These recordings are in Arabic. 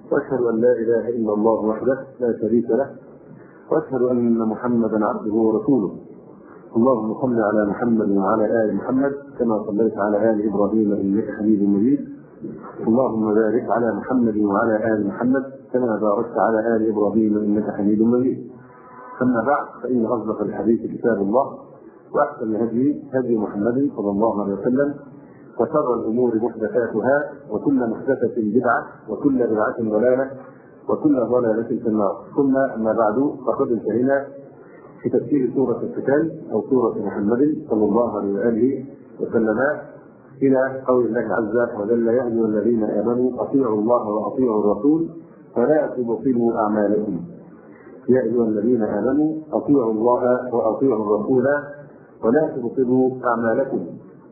وأشهد أن لا إله إلا الله وحده لا شريك له، وأشهد أن محمدا عبده ورسوله. اللهم صل على محمد وعلى آل محمد كما صليت على آل إبراهيم إنك حميد مجيد. اللهم بارك على محمد وعلى آل محمد كما باركت على آل إبراهيم إنك حميد مجيد. أما بعد، فإن أصدق الحديث كتاب الله، وأحسن الهدي هدي محمد صلى الله عليه وسلم، وشر الأمور محدثاتها، وكل محدثة بدعة، وكل بدعة ضلالة، وكل ضلالة في النار. ثم أما بعد، فقد انتهينا في تفسير سورة القتال أو سورة محمد صلى الله عليه وآله وسلم إلى قول الله عز وجل: يا أيها الذين آمنوا أطيعوا الله وأطيعوا الرسول ولا تبطلوا أعمالكم. يا أيها الذين آمنوا أطيعوا الله وأطيعوا الرسول ولا تبطلوا أعمالكم.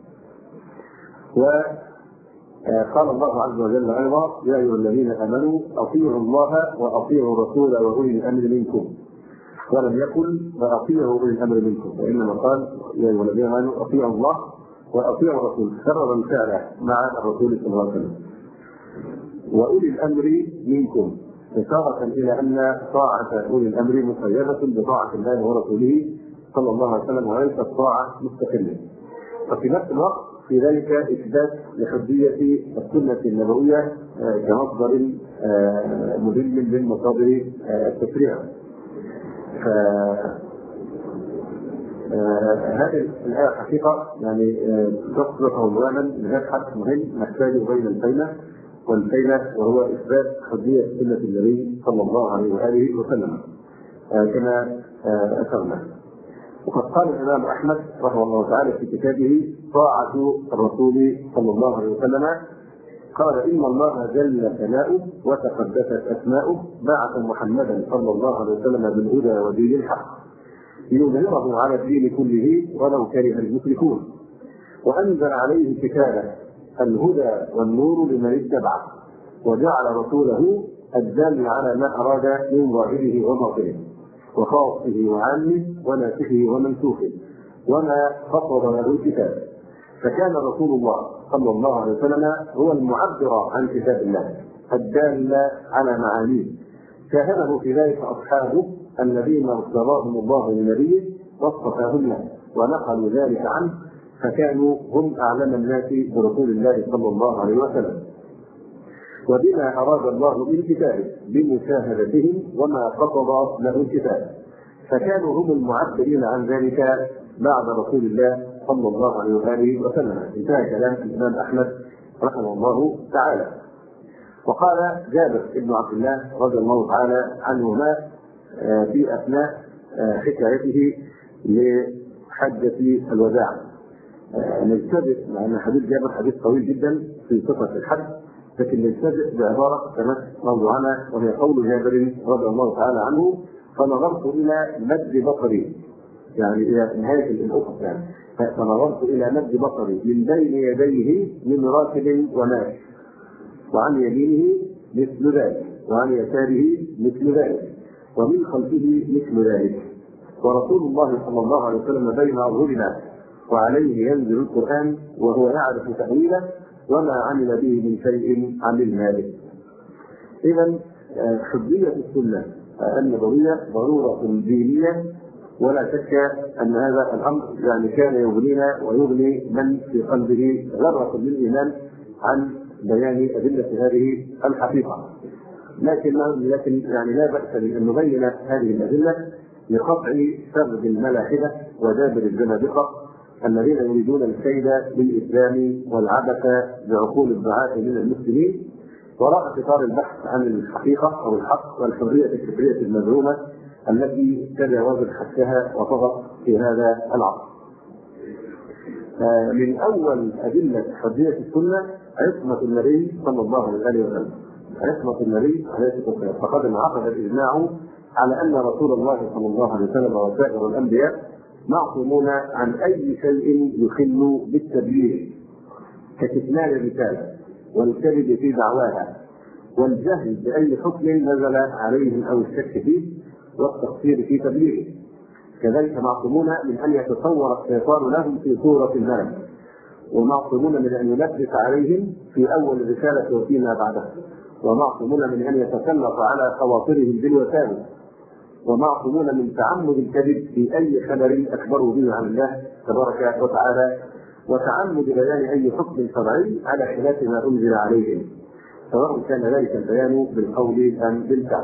وقال الله عز وجل أيضا: يا أيها الذين آمنوا أطيعوا الله وأطيعوا الرسول وأولي الأمر منكم. ولم يقل وأطيعوا أولي الأمر منكم، وإنما قال: يا أيها الذين آمنوا أطيعوا الله وأطيعوا الرسول، كرر الفعل مع الرسول صلى الله عليه وسلم. وأولي الأمر منكم، إشارة إلى أن طاعة أولي الأمر مقيدة بطاعة الله ورسوله صلى الله عليه وسلم، وليست طاعة مستقلة. وفي نفس الوقت في ذلك إثبات لحجية السنة النبوية كمصدر مهم من مصادر التشريع. هذه الآية حقيقة يعني تصدق عنوانا لمبحث مهم نحتاج بين البينة والبينة، وهو إثبات حجية سنة النبي صلى الله عليه وآله وسلم كما أشرنا. وقد قال الإمام أحمد رحمه الله تعالى في كتابه طاعة الرسول صلى الله عليه وسلم، قال: إن الله جل ثناؤه وتقدست أسماؤه بعث محمدا صلى الله عليه وسلم بالهدى ودين الحق ليظهره على الدين كله ولو كره المشركون، وأنزل عليه كتابه الهدى والنور لمن اتبعه، وجعل رسوله الدال على ما أراد من ظاهره وباطنه، وخاصه وعامه وناسخه ومنسوخه، وما خطب له الكتاب. فكان رسول الله صلى الله عليه وسلم هو المعبر عن كتاب الله الدال على معانيه، شاهده في ذلك أصحابه الذين ارتضاهم الله لنبيه واصطفاهم له ونقلوا ذلك عنه، فكانوا هم أعلم الناس برسول الله صلى الله عليه وسلم وبما أراد الله من كتابه بمشاهدتهم وما خطب له الكتاب، فكانوا هم المعبرين عن ذلك بعد رسول الله صلى الله عليه وآله وسلم. انتهى كلام الإمام أحمد رحمه الله تعالى. وقال جابر بن عبد الله رضي الله تعالى عنهما في أثناء حكايته لحجة الوداع، نجتبئ مع أن حديث جابر حديث طويل جدا في صفة الحج، لكن نجتبئ بعبارة تمس موضوعنا، وهي قول جابر رضي الله تعالى عنه: فنظرت إلى مد بصري، يعني إلى نهاية الأفق، يعني فنظرت إلى مد بصري من بين يديه من راكب وماشي، وعن يمينه مثل ذلك، وعن يساره مثل ذلك، ومن خلفه مثل ذلك، ورسول الله صلى الله عليه وسلم بين أظهرنا، وعليه ينزل القرآن وهو يعرف تأويله، وما عمل به من شيء عملنا به. إذن حجية السنة النبوية ضرورة دينية، ولا شك أن هذا الأمر يعني كان يغنينا ويغني من في قلبه ذرة من الإيمان عن بيان أدلة هذه الحقيقة. لكن يعني لا بأس بأن نبين هذه الأدلة لقطع سرد الملاحدة ودابر الزنادقة الذين يريدون الكيد بالإسلام والعبث بعقول الدعاة من المسلمين، وراء إطار البحث عن الحقيقة أو الحق والحرية الفكرية المزعومة التي تجاوزت حدها وطغت في هذا العصر. من أول أدلة حجية السنة عصمة النبي صلى الله عليه وسلم، عصمة النبي عليه الصلاة والسلام، فقد انعقد الإجماع على أن رسول الله صلى الله عليه وسلم وسائر الأنبياء معصومون عن أي شيء يخل بالتبليغ ككتمان الرسالة والكذب في دعواها والجهل بأي حكم نزل عليهم أو الشك فيه والتقصير في تبليغه. كذلك معصومون من أن يتصور الشيطان لهم في صورة الملك، ومعصومون من أن يلبس عليهم في أول الرسالة وفيما بعدها، ومعصومون من أن يتسلط على خواطرهم بالوساوس، ومعصومون من تعمد الكذب في أي خبر أخبروا به عن الله تبارك وتعالى، وتعمد بيان أي حكم شرعي على خلاف ما أنزل عليهم، سواء كان ذلك البيان بالقول أم بالفعل.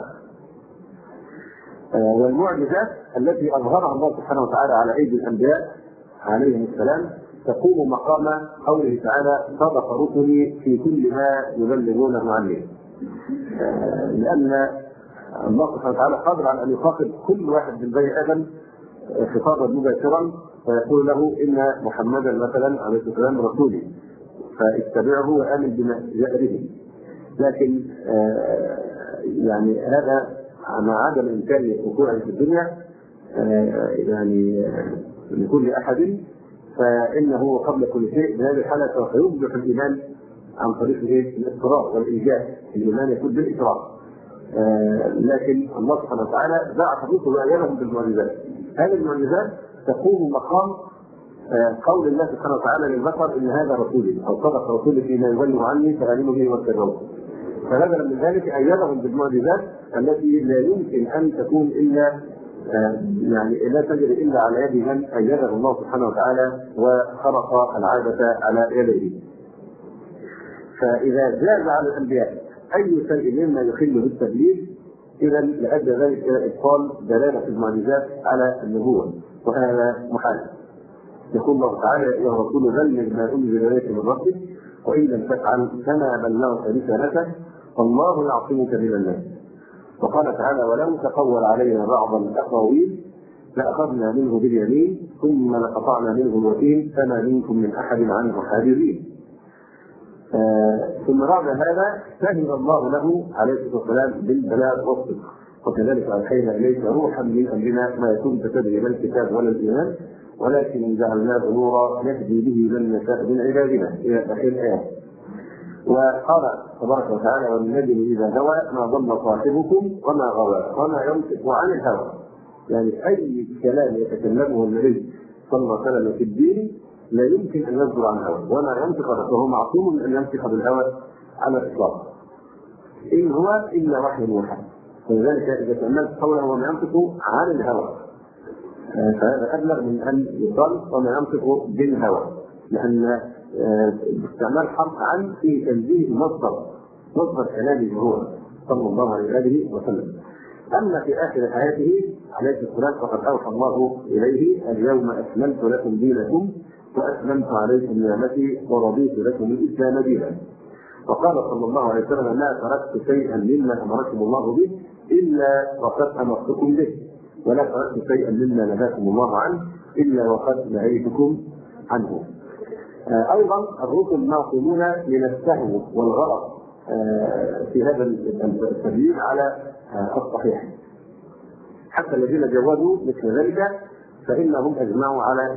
والمعجزات التي أظهرها الله سبحانه وتعالى على أيدي الأنبياء عليهم السلام تقوم مقام قوله تعالى: صدق رسلي في كل ما يبلغونه عني. لأن الله سبحانه وتعالى قادر على أن يخاطب كل واحد من بني آدم خطابا مباشرا فيقول له: إن محمدا مثلا عليه الصلاة والسلام رسولي فاتبعه وآمن بما جاء به. لكن يعني هذا مع عدم إمكانية وقوعه في الدنيا يعني لكل أحد، فإنه قبل كل شيء بهذه الحالة سوف يصبح الإيمان عن طريق الاضطرار والإيجاد. الإيمان يكون بالإقرار. لكن الله سبحانه وتعالى بعث الرسل وأيدهم بالمعجزات. هذه المعجزات تقوم مقام قول الله سبحانه وتعالى للبشر: إن هذا رسولي أو صدق رسولي فيما يبلغ عني فآمنوا به واتبعوه. فبدلا من ذلك أيدهم بالمعجزات التي لا يمكن أن تكون إلا يعني لا تجري إلا على يد من أيده الله سبحانه وتعالى وخرق العادة على يديه. فإذا جاز على الأنبياء أي شيء مما يخل بالتبليغ إذا لأدى ذلك إلى إبطال دلالة المعجزات على النبوة، وهذا محال. يقول الله تعالى: يا أيها الرسول بلغ ما أنزل إليك من ربك وإن لم تفعل فما بلغت رسالته والله يعصمك من الناس. وقال تعالى: ولو تقول علينا بعض الأقاويل لأخذنا منه باليمين ثم لقطعنا منه الوتين فما منكم من أحد عنه حاجزين. ثم بعد هذا شهد الله له عليه الصلاة والسلام بالبلاغ والصدق، وكذلك أوحينا إليك روحا من أمرنا ما كنت تدري ما الكتاب ولا الإيمان ولكن جعلناه نورا نهدي به من نشاء من عبادنا إلى آخر الآية. وقال تبارك وتعالى: والنجم إذا هوى ما ضل صاحبكم وما غوى وما ينطق عن الهوى. يعني أي كلام يتكلمه النبي صلى الله عليه وسلم في الدين لا يمكن أن يصدر عن الهوى، وما ينطق فهو معصوم من أن ينطق بالهوى على الإطلاق، إن هو إلا وحي يوحى. ولذلك إذا تأملت قوله وما ينطق عن الهوى فهذا أبلغ من أن يقال وما ينطق بالهوى، لأن استعمال حرف عن في تنزيه مصدر كلامه هو صلى الله عليه وسلم. أما في آخر حياته عليه السلام فقد أوحى الله إليه: اليوم أكملت لكم دينكم وأتممت عليكم نعمتي ورضيت لكم الإسلام دينا. وقال صلى الله عليه وسلم: ما تركت شيئا مما أمركم الله به إلا وقد أمرتكم به، ولا تركت شيئا مما نهاكم الله عنه إلا وقد نهيتكم عنه. أيضا الرسل معصومون من السهو والغلط في هذا التبليغ على الصحيح، حتى الذين جوزوا مثل ذلك فإنهم أجمعوا على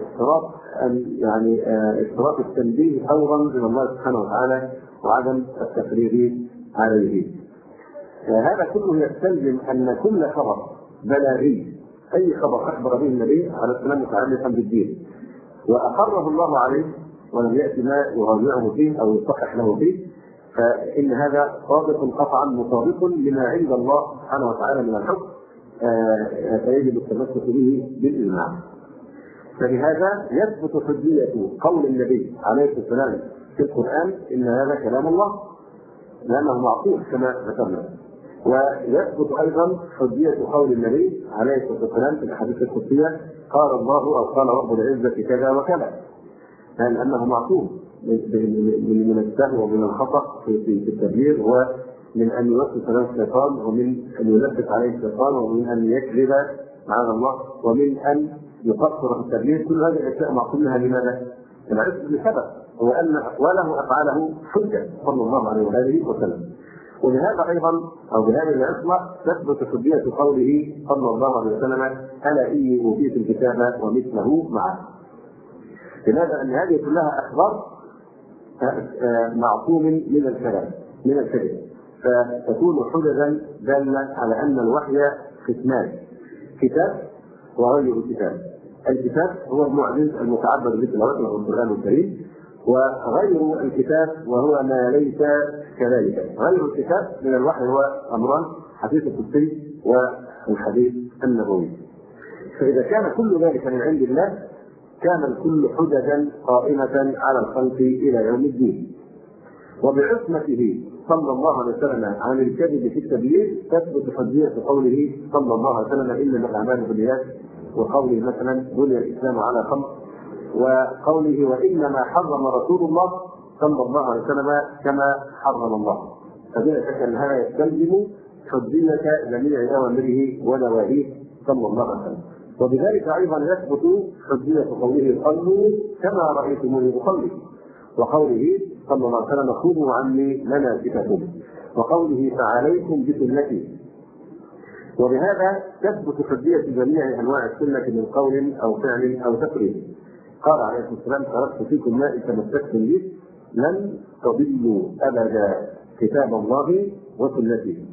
اشتراط التنبيه فورا من الله سبحانه وتعالى وعدم التفريغ عليه. هذا كله يستلزم أن كل خبر بلاغي، أي خبر أخبر به النبي عليه السلام متعلقا بالدين وأقره الله عليه ولم يأتي ما يراجعه فيه أو يصحح له فيه، فإن هذا صادق قطعا مطابق لما عند الله سبحانه وتعالى من الحكم، فيجب التمسك به بالإجماع. فلهذا يثبت حجية قول النبي عليه الصلاة والسلام في القرآن إن هذا كلام الله لأنه معقول كما ذكرنا، ويثبت أيضا حجية قول النبي عليه الصلاة والسلام في الحديث القدسية: قال الله أو قال رب العزة كذا وكذا، لأنه معصوم من السهو ومن الخطأ في التبليغ، ومن أن يوسوس له الشيطان، ومن أن يلبس عليه الشيطان، ومن أن يكذب معاذ الله، ومن أن يقصر في التبليغ. كل هذه الأشياء معصوم منها. لماذا؟ العلم بسبب هو أن أقواله وأفعاله حجة صلى الله عليه وآله وسلم. ولهذا أيضا أو بهذه العصمة تثبت حجية قوله صلى الله عليه وسلم: ألا إني أوتيت الكتاب ومثله معه. لماذا؟ أن هذه كلها أخبار معصوم من الكلام من الكذب، فتكون حججا دالة على أن الوحي قسمان: كتاب وغير كتاب. الكتاب هو المعجز المتعبد بالتلاوة وهو القرآن الكريم، وغير الكتاب وهو ما ليس كذلك. غير الكتاب من الوحي هو أمران: حديث القدسي والحديث النبوي. فإذا كان كل ذلك من عند الله كان الكل حججا قائمة على الخلق إلى يوم الدين. وبعصمته صلى الله عليه وسلم عن الكذب في التبليغ تثبت حجية قوله صلى الله عليه وسلم: إنما الأعمال بالنيات، وقوله مثلا: بني الإسلام على خمس، وقوله: وإنما حرم رسول الله صلى الله عليه وسلم كما حرم الله. فبلا شك أن هذا يستلزم حجية جميع أوامره ونواهيه صلى الله عليه وسلم. وبذلك أيضا يثبت حجية قوله: صلوا كما رأيتموني أصلي، وقوله صلى الله عليه وسلم: خذوا عني مناسككم، وقوله: فعليكم بسنتي. وبهذا تثبت حجية جميع أنواع السنة من قول أو فعل أو تقرير. قال عليه الصلاة والسلام: تركت فيكم ما إن تمسكتم به لن تضلوا أبدا، كتاب الله وسنته.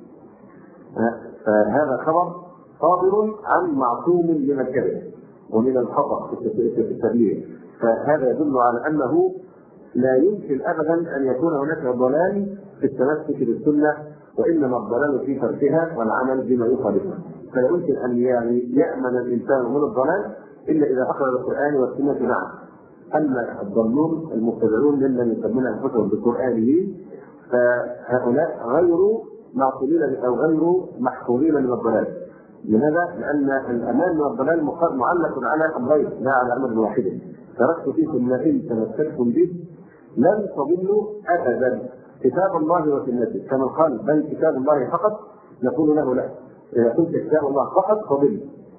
فهذا خبر صادر عن معصوم من الكذب ومن الخطأ في التبليغ، فهذا يدل على أنه لا يمكن أبدا أن يكون هناك ضلال في التمسك بالسنة، وإنما الضلال في تركها والعمل بما يخالفها. فلا يمكن أن يأمن الإنسان من الضلال إلا إذا أخذ القرآن والسنة معا. أما الضالون المبتدعون ممن يسمون أنفسهم بالقرآنيين فهؤلاء غير معصومين أو غير محفوظين من الضلال. لماذا؟ لأن الأمان من الضلال معلق على أمرين لا على أمر واحد. تركت فيكم ما إن تمسكتم به لن تضلوا أبدا، كتاب الله وسنته. كما قال: بل كتاب الله فقط، نقول له لا، إذا قلت كتاب الله فقط فضل،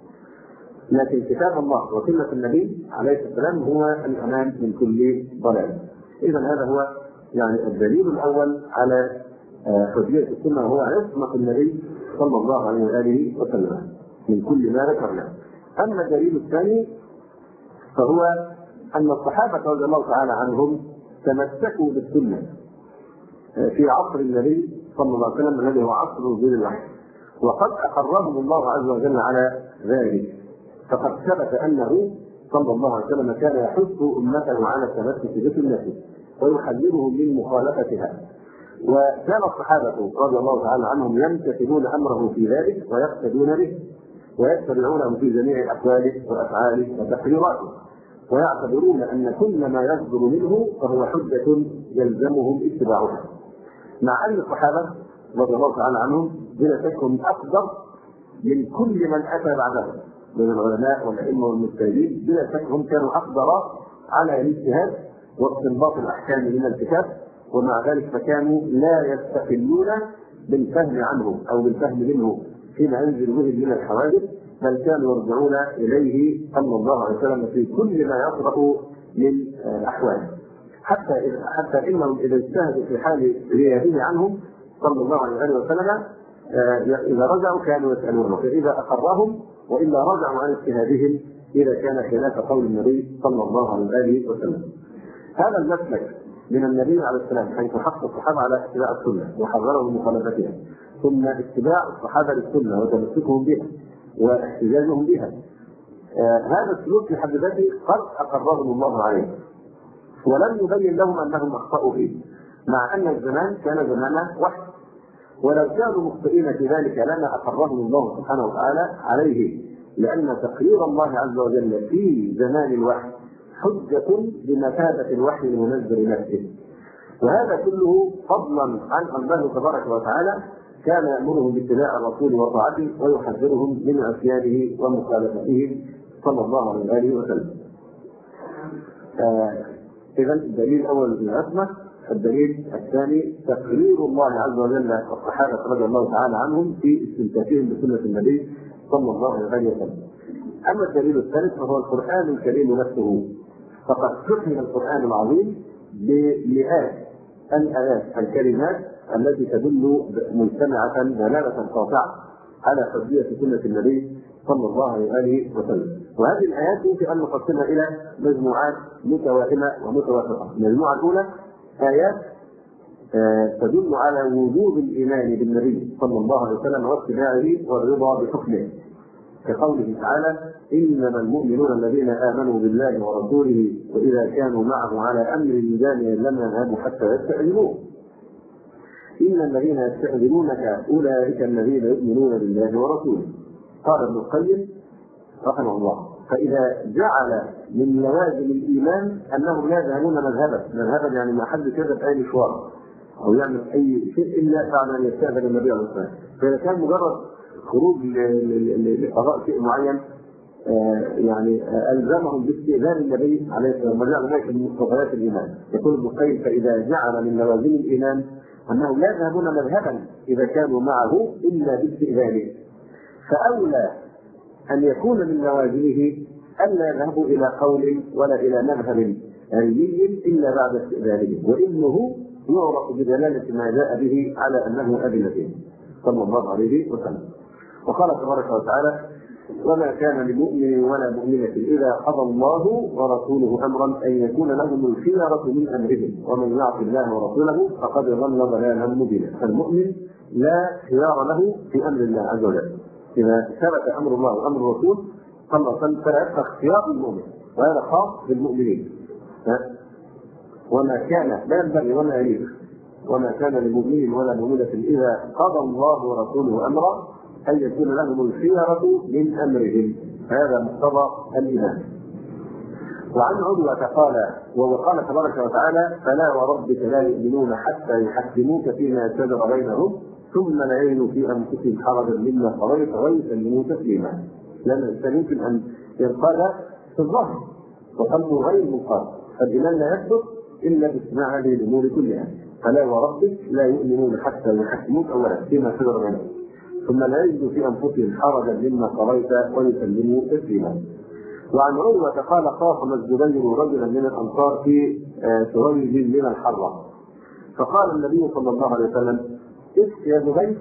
لكن كتاب الله وسنة النبي عليه السلام هو الأمان من كل ضلال. إذا هذا هو الدليل الأول على حجية السنة، وهو عصمة النبي صلى الله عليه وآله وسلم من كل ما ذكرنا. أما الدليل الثاني فهو أن الصحابة رضي الله تعالى عنهم تمسكوا بالسنة في عصر النبي صلى الله عليه وسلم الذي هو عصر نزول الوحي، وقد أقرهم الله عز وجل على ذلك. فقد ثبت أنه صلى الله عليه وسلم كان يحث أمته على التمسك بسنته ويحذرهم من مخالفتها، وكان الصحابة رضي الله تعالى عنهم يمتثلون أمره في ذلك ويقتدون به ويتبعونه في جميع أقواله وأفعاله وتقريراته، ويعتبرون أن كل ما يصدر منه فهو حجة يلزمهم اتباعها. مع أن الصحابة رضي الله تعالى عنهم بلا شك هم أقدر من كل من أتى بعدهم من العلماء والأئمة والمجتهدين، بلا شك هم كانوا أقدر على الاجتهاد واستنباط الأحكام من الكتاب، ومع ذلك فكانوا لا يستقلون بالفهم عنه أو بالفهم منه حين ينزل بهم من الحوادث، بل كانوا يرجعون إليه صلى الله عليه وسلم في كل ما يطرأ من أحواله، حتى إنهم إذا اجتهدوا في حال غيابه عنهم صلى الله عليه وسلم إذا رجعوا كانوا يسألونه، فإذا أقرهم وإلا رجعوا عن اجتهادهم إذا كان خلاف قول النبي صلى الله عليه وسلم. هذا المسلك من النبي عليه السلام حيث حث الصحابة على اتباع السنة وحذرهم من مخالفتها، ثم اتباع الصحابة للسنة وتمسكهم بها واحتجاجهم بها، هذا السلوك في حد ذاته قد أقرهم الله عليه ولم يبين لهم أنهم أخطأوا فيه، مع أن الزمان كان زمان وحي، ولو كانوا مخطئين في ذلك لما أقرهم الله سبحانه وتعالى عليه، لأن تقرير الله عز وجل في زمان الوحي حجة بمثابة الوحي المنزل نفسه. وهذا كله فضلا عن الله تبارك وتعالى كان يأمرهم باتباع الرسول وطاعته ويحذرهم من عصيانه ومخالفته صلى الله عليه وسلم. إذا الدليل الأول العصمة. الدليل الثاني تقرير الله عز وجل الصحابة رضي الله تعالى عنهم في استمساكهم بسنة النبي صلى الله عليه وسلم. أما الدليل الثالث فهو القرآن الكريم نفسه، فقد حكم القرآن العظيم بمئات الآيات الكلمات التي تدل مجتمعة دلالة قاطعة على حجية سنة النبي صلى الله عليه وسلم. وهذه الآيات يمكن أن نقسمها إلى مجموعات متوائمة ومتوافقة. المجموعة الأولى آيات تدل على وجوب الإيمان بالنبي صلى الله عليه وسلم واتباعه والرضا بحكمه، كقوله تعالى: إنما المؤمنون الذين آمنوا بالله ورسوله وإذا كانوا معه على أمر جامع لم يذهبوا حتى يستأذنوه. إن الذين يستأذنونك أولئك الذين يؤمنون بالله ورسوله. قال ابن القيم رحمه الله: فإذا جعل من لوازم الإيمان أنهم لا يذهبون مذهبا يعني ما حد كذب أي مشوار أو يعمل أي شيء إلا بعد أن يستأذن النبي عليه الصلاة والسلام. فإذا كان مجرد خروج لقضاء شيء معين يعني ألزمهم باستئذان النبي عليه الصلاة والسلام، وجعل ذلك من مقتضيات الإيمان. يقول ابن القيم: فإذا جعل من لوازم الإيمان أنهم لا يذهبون مذهبا إذا كانوا معه إلا باستئذانه، فأولى أن يكون من لوازمه ألا يذهبوا إلى قول ولا إلى مذهب علمي إلا بعد استئذانه، وإنه يعرف بدلالة ما جاء به على أنه أذن به صلى الله عليه وسلم. وقال تبارك وتعالى: وما كان لمؤمن ولا مؤمنة إذا قضى الله ورسوله أمرا أن يكون لهم الخيرة من أمرهم ومن يعص الله ورسوله فقد ضل ضلالا مبينا. فالمؤمن لا خيار له في أمر الله عز وجل. إذا ثبت أمر الله وأمر الرسول صلى الله عليه وسلم فلا يبقى اختيار المؤمن، وهذا خاص بالمؤمنين. وما كان لا ينبغي ولا يليق وما كان لمؤمن ولا مؤمنة إذا قضى الله ورسوله أمرا أن يكون لهم الخيرة من أمرهم. هذا مقتضى الإيمان. وعن عروة قال: وقال تبارك وتعالى: فلا وربك لا يؤمنون حتى يحكموك فيما شجر بينهم ثم لا يجدوا في أنفسهم حرجا مما قضيت ويسلموا تسليما. لأن الإنسان يمكن أن ينقاد في الظاهر وقلبه غير منقاد، فالإيمان لا يثبت إلا باجتماع هذه الأمور كلها. فلا وربك لا يؤمنون حتى يحكموك أولا فيما شجر بينهم ثم لا يجدوا في أنفسهم حرجا مما قضيت ويسلموا تسليما. وعن عروة قال: خاصم الزبير رجلا من الأنصار في سريج من الحرة، فقال النبي صلى الله عليه وسلم: اسق يا زبير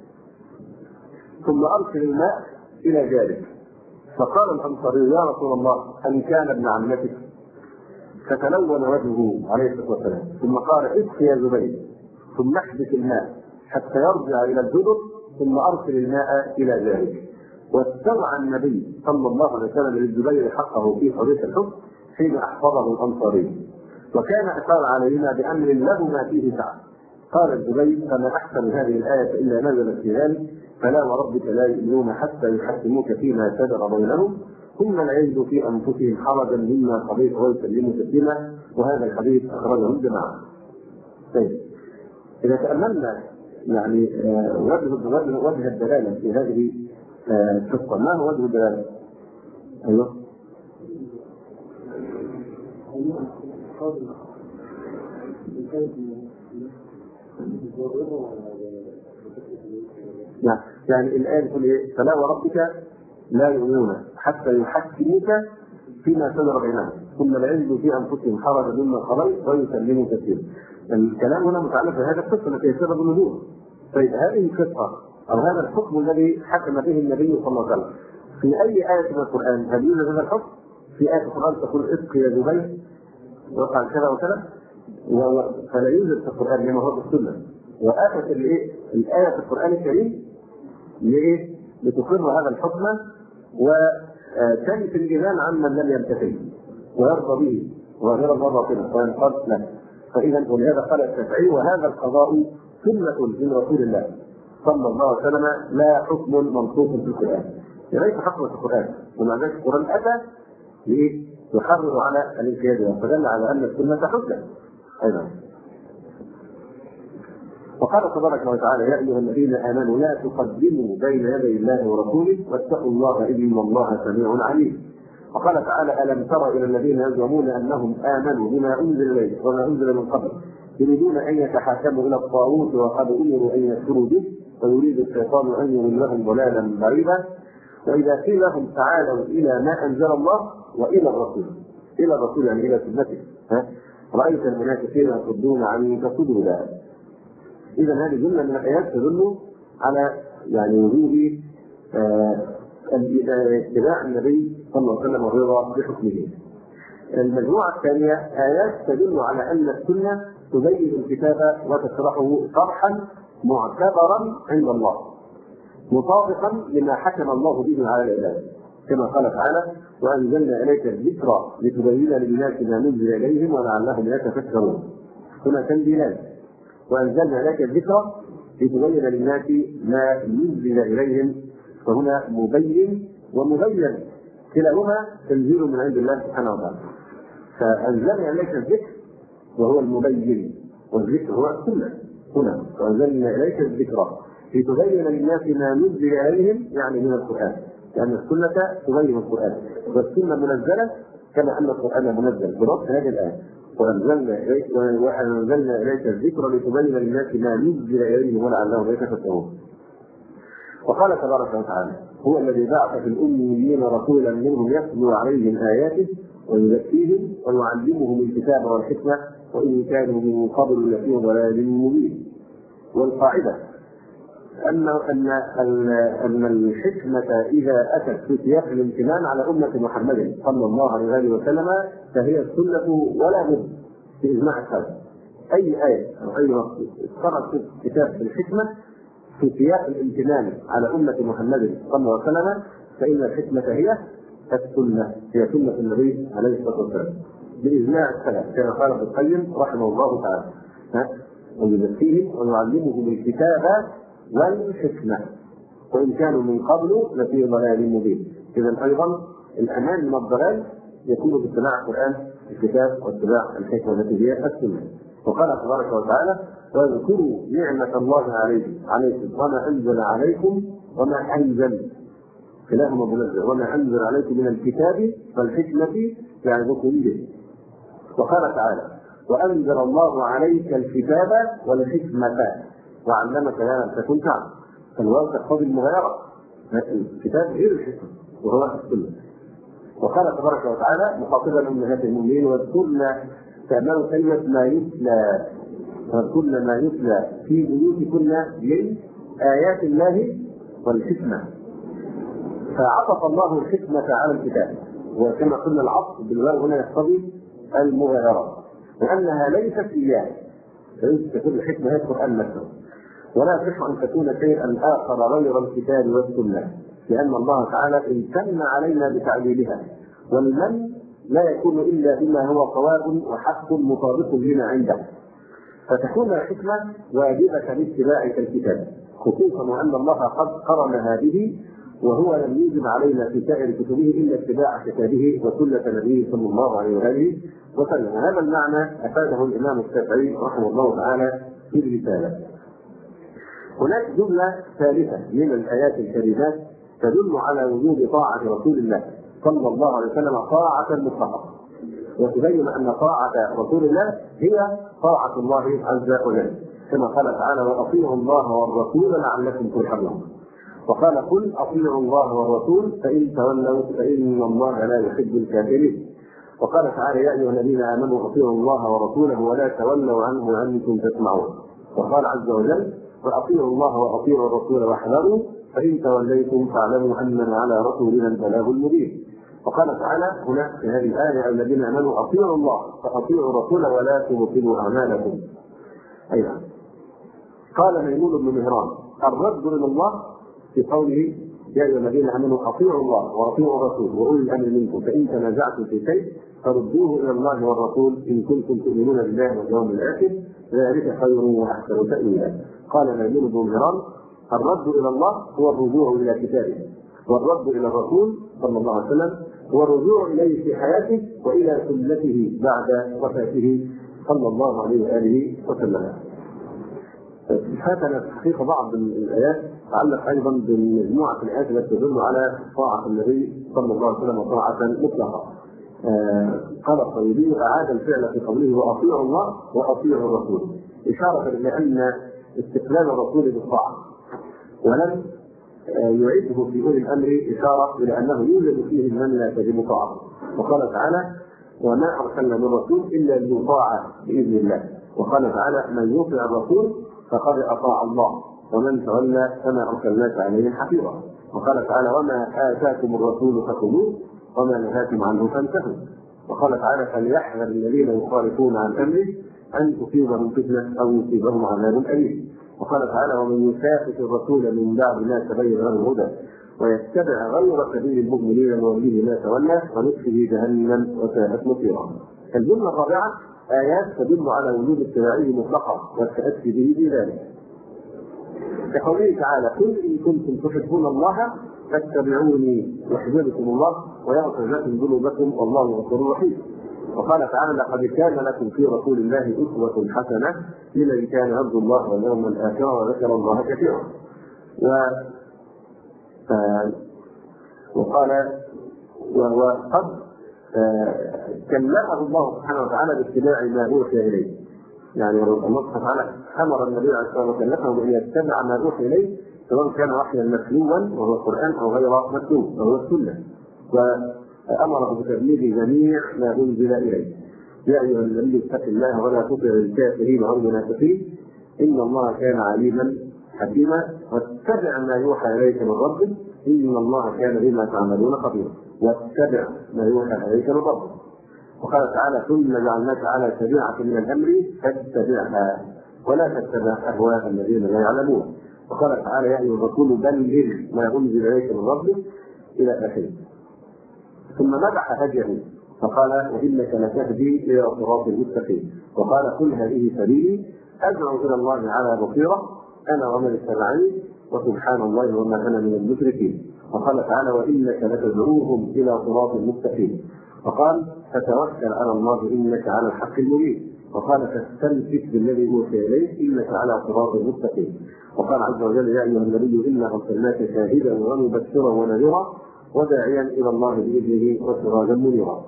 ثم أرسل الماء إلى جارك. فقال الأنصاري: يا رسول الله أن كان ابن عمتك؟ فتلون وجهه عليه الصلاة والسلام ثم قال: اسق يا زبير ثم احبس الماء حتى يرجع إلى الجدر ثم أرسل الماء إلى ذلك. واسترعى النبي صلى الله عليه وسلم للزبير حقه في حرية الحكم حين أحفظه الأنصاري، وكان أشار علينا بأمر لهما فيه سعة. قال الزبير: فما أحسن هذه الآية إلا نزلت في ذلك: فلا وربك لا يؤمنون حتى يحكموك فيما شجر بينهم ثم لا يجدوا في أنفسهم حرجا مما قضيت ويسلموا تسليما. وهذا الحديث أخرجه الجماعة. طيب، إذا تأملنا يعني وجه الدلالة في هذه القصة، ما هو وجه الدلالة؟ أيوه. يعني الآن تقول إيه؟ فلا وربك لا يؤمنون حتى يحكموك فيما شجر بينهم ثم لا يجدوا في أنفسهم حرجا مما قضيت ويسلموا تسليما. الكلام هنا متعلق بهذا القصة التي هي سبب النزول. طيب، هذه القصة أو هذا الحكم الذي حكم به النبي صلى الله عليه وسلم في أي آية من القرآن هل يوجد هذا الحكم؟ في آية القرآن تقول: اسق يا زبير وقع كذا وكذا، فلا يوجد في القرآن لما هو في السنة. وآتت الآية في القرآن الكريم لتقر هذا الحكم وتنفي الإيمان عمن لم يمتثل ويرضى به وغير الله كده وينقاد له. فإذا ولهذا قال الشافعي: وهذا القضاء سنة من رسول الله صلى الله عليه وسلم لا حكم منصوص في القرآن. ليس حكم في القرآن، ومع ذلك القرآن أتى يحرر على الانقياد فدل على أن السنة حجة أيضا. وقال تبارك وتعالى: يا أيها الذين آمنوا لا تقدموا بين يدي الله ورسوله واتقوا الله إن الله سميع عليم. وقال تعالى: ألم تر إلى الذين يزعمون أنهم آمنوا بما أنزل إليك وما أنزل من قبل يريدون أن يتحاكموا إلى الطاغوت وقد أمروا أن يكفروا به ويريد الشيطان أن يضلهم ضلالا بعيدا. وإذا قيل لهم تعالوا إلى ما أنزل الله وإلى الرسول يعني إلى سنته رأيت المنافقين يصدون عنك صدودا. إذا هذه جملة من الآيات تدل على يعني وجوب اتباع النبي صلى الله عليه وسلم والرضا بحكمه. المجموعة الثانية آيات تدل على أن السنة تبين الكتاب وتشرحه شرحا معتبرا عند الله. مطابقا لما حكم الله به على العباد، كما قال تعالى: وأنزلنا إليك الذكر لتبين للناس ما نزل إليهم ولعلهم يتفكرون. هنا تنزيلان: وأنزلنا إليك الذكر لتبين للناس ما نزل إليهم، فهنا مبين ومبين، كلاهما تنزيل من عند الله سبحانه وتعالى. فأنزلنا إليك الذكر وهو المبين، والذكر هو السنة. هنا وأنزلنا إليك الذكر لتبين للناس ما نزل إليهم، يعني من القرآن، لأن السنة تبين القرآن، والسنة منزلة كما أن القرآن منزل، بنص هذه الآية: وأنزلنا إليك الذكر لتبين للناس ما نزل إليهم ولعلهم يتفكرون. وقال تبارك وتعالى: هو الذي بعث في الأميين رسولا منهم يتلو عليهم آياته ويزكيهم ويعلمهم الكتاب والحكمة وإن كانوا من قبل لفي ضلال مبين. والقاعدة أن الحكمة إذا أتت في سياق الامتنان على أمة محمد صلى الله عليه وسلم فهي السنة ولا بد في إجماع السلف. أي آية أو أي نص اذكرت في الكتاب بالحكمة في سياق الامتنان على أمة محمد صلى الله عليه وسلم فإن الحكمة هي السنة، هي سنة النبي عليه الصلاة والسلام بإجماع السلف، كما قال ابن القيم رحمه الله تعالى: ويزكيهم ويعلمهم الكتاب والحكمة وإن كانوا من قبل لفي ضلال مبين. إذا أيضا الأمان من الضلال يكون باتباع القرآن الكتاب واتباع الحكمة التي هي السنة. وقال تبارك وتعالى: واذكروا نعمة الله عليكم وما أنزل عليكم وما أنزل، كلاهما منزل، وما أنزل عليكم من الكتاب والحكمة يعظكم به. وقال تعالى: وأنزل الله عليك الكتاب والحكمة وعلمك ما لم تكن تعلم. فالواو تقتضي المغايرة، الكتاب غير الحكمة وهو السنة. وقال تبارك وتعالى مخاطبا أمهات المؤمنين: واذكرنا تعملوا كلمة ما يتلى، واذكرنا ما يتلى في بيوتكن من آيات الله والحكمة. فعطف الله الحكمة على الكتاب، وكما قلنا العطف بالواو هنا يقتضي المغايرة، وأنها ليست إياه، فإن تكون الحكمة هي القرآن نفسه، ولا يصح أن تكون شيئا آخر غير الكتاب والسنة، لأن الله تعالى امتن علينا بتعليلها، والمن لا يكون إلا بما هو صواب وحق مطابق لما عنده. فتكون الحكمة واجبة لاتباع الكتاب، خصوصا وأن الله قد قرنها به، وهو لم يجب علينا في سائر كتبه إلا اتباع كتابه وسنة نبيه صلى الله عليه وآله وسلم. هذا المعنى أفاده الإمام الشافعي رحمه الله تعالى في الرسالة. هناك جملة ثالثة من الآيات الكريمات تدل على وجوب طاعة رسول الله صلى الله عليه وسلم طاعة مطلقة، وتبين أن طاعة رسول الله هي طاعة الله عز وجل، كما قال تعالى: وأطيعوا الله والرسول لعلكم ترحمون. وقال: قل أطيعوا الله والرسول فإن تولوا فإن الله لا يحب الكافرين. وقال تعالى: يا أيها الذين آمنوا أطيعوا الله ورسوله ولا تولوا عنه وأنتم تسمعون. وقال عز وجل: وأطيعوا الله وأطيعوا الرسول واحذروا فإن توليتم فاعلموا أننا على رسولنا البلاغ المبين. وقال تعالى هنا في هذه الآية: الذين آمنوا أطيعوا الله فأطيعوا الرسول ولا تبطلوا أعمالكم. أيضا قال ميمون بن مهران: الرد إلى الله في قوله: يا أيها الذين آمنوا أطيعوا الله وأطيعوا الرسول وأولي الأمر منكم فإن تنازعتم في شيء فردوه إلى الله والرسول إن كنتم تؤمنون بالله واليوم الآخر ذلك خير وأحسن تأويلا. قال ميمون بن مهران: الرد إلى الله هو الرجوع إلى كتابه، والرد إلى الرسول صلى الله عليه وسلم هو الرجوع إليه في حياته وإلى سنته بعد وفاته صلى الله عليه وآله وسلم. فاتنا في الحقيقة بعض الآيات تعلق أيضا بمجموعة الآيات التي تدل على طاعة النبي صلى الله عليه وسلم طاعة مطلقة. قال الطيبي: أعاد الفعل في قوله: وأطيعوا الله وأطيعوا الرسول، إشارة إلى أن استقلال الرسول بالطاعة، ولم يعده في أولي الأمر إشارة إلى أنه يوجد فيه من لا تجب طاعته. وقال تعالى: وما أرسلنا من رسول إلا ليطاع بإذن الله. وقال تعالى: من يطع الرسول فقد أطاع الله ومن تولى فما أرسلناك عليهم حفيظا. وقال تعالى: وما آتاكم الرسول فخذوه وما نهاكم عنه فانتهوا. وقال تعالى: فليحذر الذين يخالفون عن أمره أن تصيبهم فتنة أو يصيبهم عذاب أليم. وقال تعالى: ومن يشاقق الرسول من بعد ما تبين له الهدى ويتبع غير سبيل المؤمنين نوليه ما تولى ونصله جهنم وساءت مصيرا. الجمله الرابعه ايات تدل على وجوب اتباعه مطلقا والتاسي به في ذلك، كقوله تعالى: قل ان كنتم تحبون الله فاتبعوني يحببكم الله ويغفر لكم ذنوبكم والله غفور رحيم. وقال تعالى: لقد كان لكم في رسول الله اسوة حسنة لمن كان يرجو الله واليوم الآخر وذكر الله كثيرا. وقال: وقد كلفه الله سبحانه وتعالى باتباع ما اوحي اليه. يعني الله سبحانه وتعالى امر النبي عليه الصلاه والسلام وكلفه بان يتبع ما اوحي اليه سواء كان وحيا متلوا وهو القران او غير متلو وهو السنه، وامره بتبليغ جميع ما انزل اليه. يا ايها النبي اتق الله ولا تطع الكافرين والمنافقين ان الله كان عليما حكيما واتبع ما يوحى اليك من ربك ان الله كان بما تعملون خبيرا. واتبع ما يوحى اليك من ربك. وقال تعالى: ثم جعلناك على شريعة من الامر فاتبعها ولا تتبع اهواء الذين لا يعلمون. وقال تعالى: يا ايها الرسول بلغ ما انزل اليك من ربك الى اخره. ثم مدح هديه فقال: وانك لتهدي الى صراط مستقيم. وقال: قل هذه سبيلي ادعو الى الله على بصيره انا ومن اتبعني وسبحان الله وما انا من المشركين. وقال تعالى: وانك لتدعوهم الى صراط مستقيم. وقال: فتوكل على الله انك على الحق المبين. وقال: فاستمسك بالذي اوحي اليك انك على صراط مستقيم. وقال عز وجل: يا ايها النبي انا ارسلناك شاهدا ومبشرا ونذيرا وداعيا الى الله باذنه وسراجا منيرا.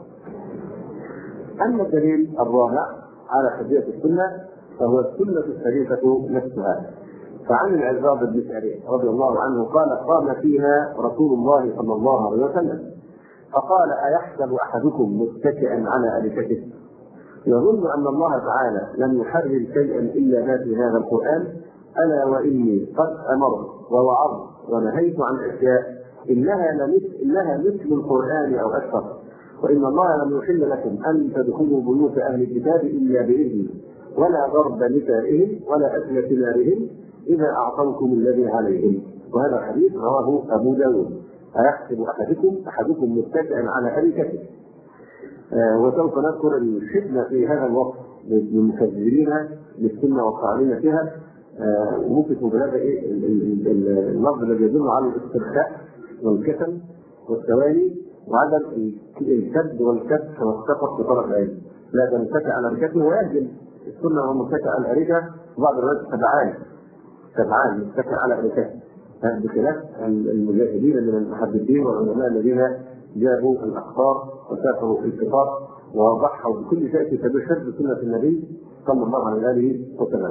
اما الدليل الرابع على حجيه السنه فهو السنه الشريفه نفسها. فعن العرباض بن سعيد رضي الله عنه قال: قام فيها رسول الله صلى الله عليه وسلم فقال: أيحسب أحدكم متكئا على أريكته يظن أن الله تعالى لم يحرم شيئا إلا ما في هذا القرآن؟ ألا وإني قد أمرت ووعظت ونهيت عن أشياء إنها مثل القرآن أو أكثر، وإن الله لم يحل لكم أن تدخلوا بيوت أهل الكتاب إلا بإذنه ولا ضرب نسائهم ولا أكل ثمارهم إذا أعطوكم الذي عليهم. وهذا الحديث رواه أبو داود. أيحسب أحدكم متكئا على أريكته. وسوف نذكر الفتنة في هذا الوقت للمكذبين للسنة والطاعنين فيها. وصفوا بهذا اللفظ الذي يدل على الاسترخاء والكسل والتوالي وعدم الكد والكف والسقط بطرف العين. لا تنتكئ على أريكته ويهجم السنة ومتكئ على الأريكة بعض الناس سبعان متكئ على أريكته، بخلاف المجاهدين من المحدثين والعلماء الذين جابوا الاخبار وسافروا في القطار وضحوا بكل شيء في سبيل حفظ سنه النبي صلى الله عليه وسلم.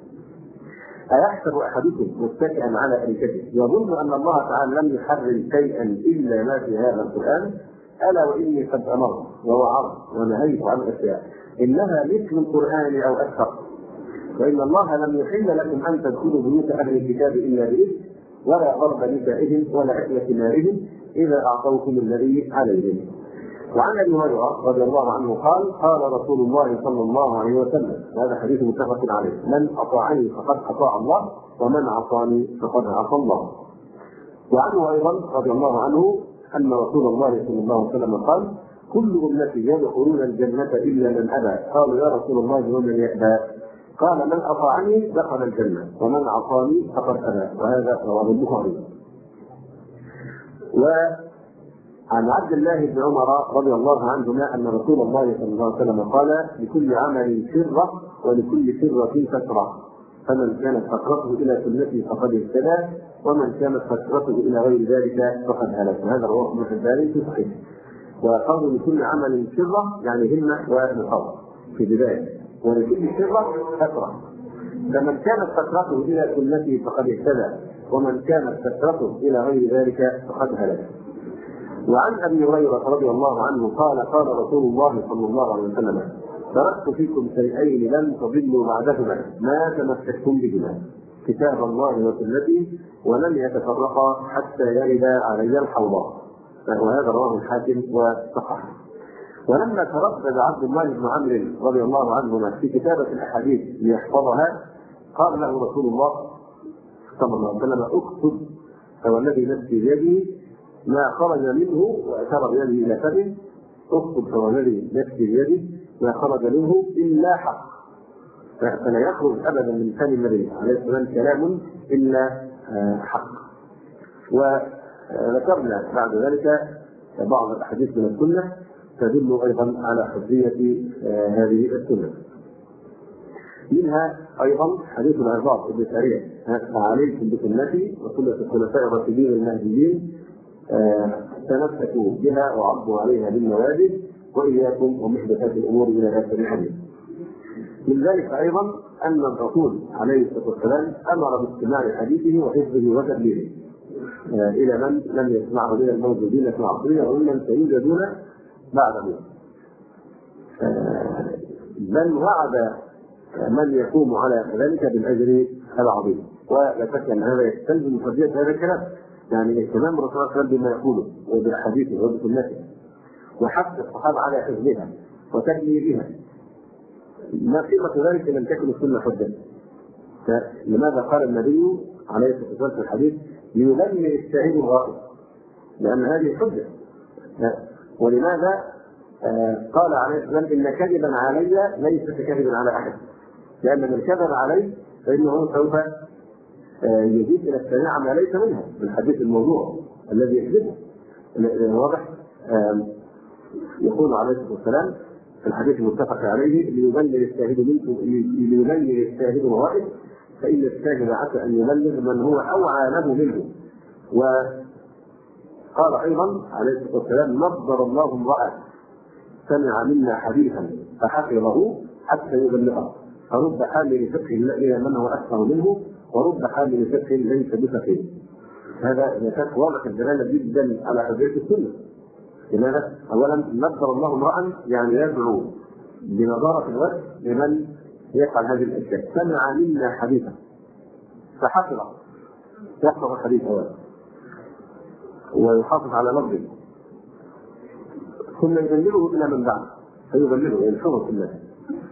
ايحسب احدكم متكئا على اريكته يظن ان الله تعالى لم يحرم شيئا الا ما في هذا القران؟ الا واني قد امرت ووعظت ونهيت عن اشياء انها مثل القران او اكثر، وان الله لم يحل لكم ان تدخلوا بيوت اهل الكتاب الا باذن ولا ضرب نسائهم ولا أكل ثمارهم إذا أعطوكم الذي عليهم. وعن أبي هريرة رضي الله عنه قال: قال رسول الله صلى الله عليه وسلم، وهذا حديث متفق عليه: من أطاعني فقد أطاع الله ومن عصاني فقد عصى الله. وعنه أيضا رضي الله عنه أن رسول الله صلى الله عليه وسلم قال: كل أمتي يدخلون الجنة إلا من أبى. قالوا: يا رسول الله ومن يأبى؟ قال: من أطاعني دخل الجنة ومن عصاني فقد أبى. وهذا رواه البخاري. وعن عبد الله بن عمر رضي الله عنهما أن رسول الله صلى الله عليه وسلم قال: لكل عمل سرة ولكل سرة فترة، فمن كانت فترته إلى سنتي فقد اهتدى ومن كانت فترته إلى غير ذلك فقد هلك. هذا رواه ابن حبان في صحيح. وقالوا لكل عمل سرة يعني همة ونقاط في بداية، ولكل سرة فترة، فمن كانت فترته إلى سنته فقد اهتدى ومن كانت فترته إلى غير ذلك فقد هلك. وعن أبي هريرة رضي الله عنه قال: قال رسول الله صلى الله عليه وسلم: تركت فيكم شيئين لن تضلوا بعدهما ما تمسكتم بهما، كتاب الله وسنتي ولن يتفرقا حتى يرد علي الحوض. وهذا رواه الحاكم وصححه. ولما تردد عبد الله بن عمرو رضي الله عنهما في كتابة الأحاديث ليحفظها قال له رسول الله صلى الله عليه وسلم: اكتب فوالذي نفسي بيده ما خرج منه، واشار بيده الى فمه: اكتب فوالذي نفسي بيده ما خرج منه الا حق. فلا يخرج ابدا من فم النبي عليه السلام كلام الا حق. وذكرنا بعد ذلك بعض الاحاديث من السنه تدل ايضا على حجيه هذه السنه. منها ايضا حديث العباد بن ساريه: عليكم بسنتي وسنه الخلفاء الراشدين المهديين تمسكوا بها وعضوا عليها بالنواجذ واياكم ومحدثات الامور الى اخر الحديث. من ذلك ايضا ان الرسول عليه الصلاه والسلام امر باستماع حديثه وحفظه وتبليغه الى من لم يسمعه من الموجودين في عصرنا وممن سيوجدون بعده، بل وعد من يقوم على ذلك بالاجر العظيم. ولا شك ان هذا يستلزم حجيه هذا الكلام، يعني اهتمام الرسول صلى الله عليه وسلم بما يقوله وبحديثه وبسنته، وحث الصحابه على حفظها وتبليغها. ما قيمه ذلك لم تكن السنه حجه؟ لماذا قال النبي عليه الصلاه والسلام في الحديث: ليبلغ الشاهد الغائب؟ لان هذه حجه. ولماذا قال عليه السلام: ان كذبا علي ليس ككذب على احد؟ لان من كذب عليه فانه سوف يزيد الى السماع ما ليس منها بالحديث الموضوع الذي يكذبه. واضح؟ يقول عليه الصلاه والسلام في الحديث المتفق عليه: ليبلغ الشاهد منكم، ليبلغ الشاهد الغائب، فان الشاهد عسى ان يبلغ من هو اوعى له منه. وقال ايضا عليه الصلاه والسلام: نظر الله امرأ سمع منا حديثا فحفظه حتى يبلغه، فرب حامل فقه الى من هو اكثر منه، ورب حامل فقه ليس بفقيه. هذا نشاط واضح الدلاله جدا على حجيه السنه. لماذا؟ اولا نظر الله امرا يعني يدعو بنظاره الوجه لمن يفعل هذه الاشياء. سمع منا حديثا فحفظه، يحفظ الحديث اولا ويحافظ على لفظه، ثم يبلغه الى من بعد فيبلغه ينشره في الناس،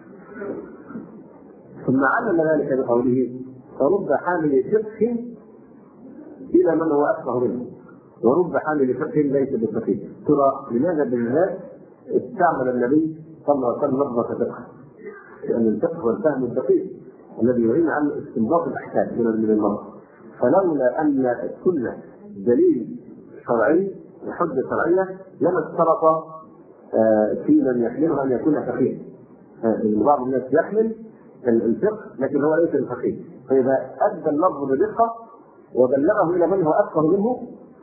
ثم علم ذلك بقوله: فرب حامل فقه الى من هو افقه منه، ورب حامل فقه ليس بفقيه. ترى لماذا بالذات استعمل النبي صلى الله عليه وسلم لفظه فقه؟ لان الفقه هو الفهم الدقيق الذي يعين عن استنباط الاحكام من النص. فلولا ان السنه دليل شرعي وحجه شرعيه لما اشترط في من يحمله ان يكون فقيه. بعض الناس يحمل الفقه لكن هو ليس الفقيه، فاذا ادى اللفظ بدقه وبلغه الى من هو افقه منه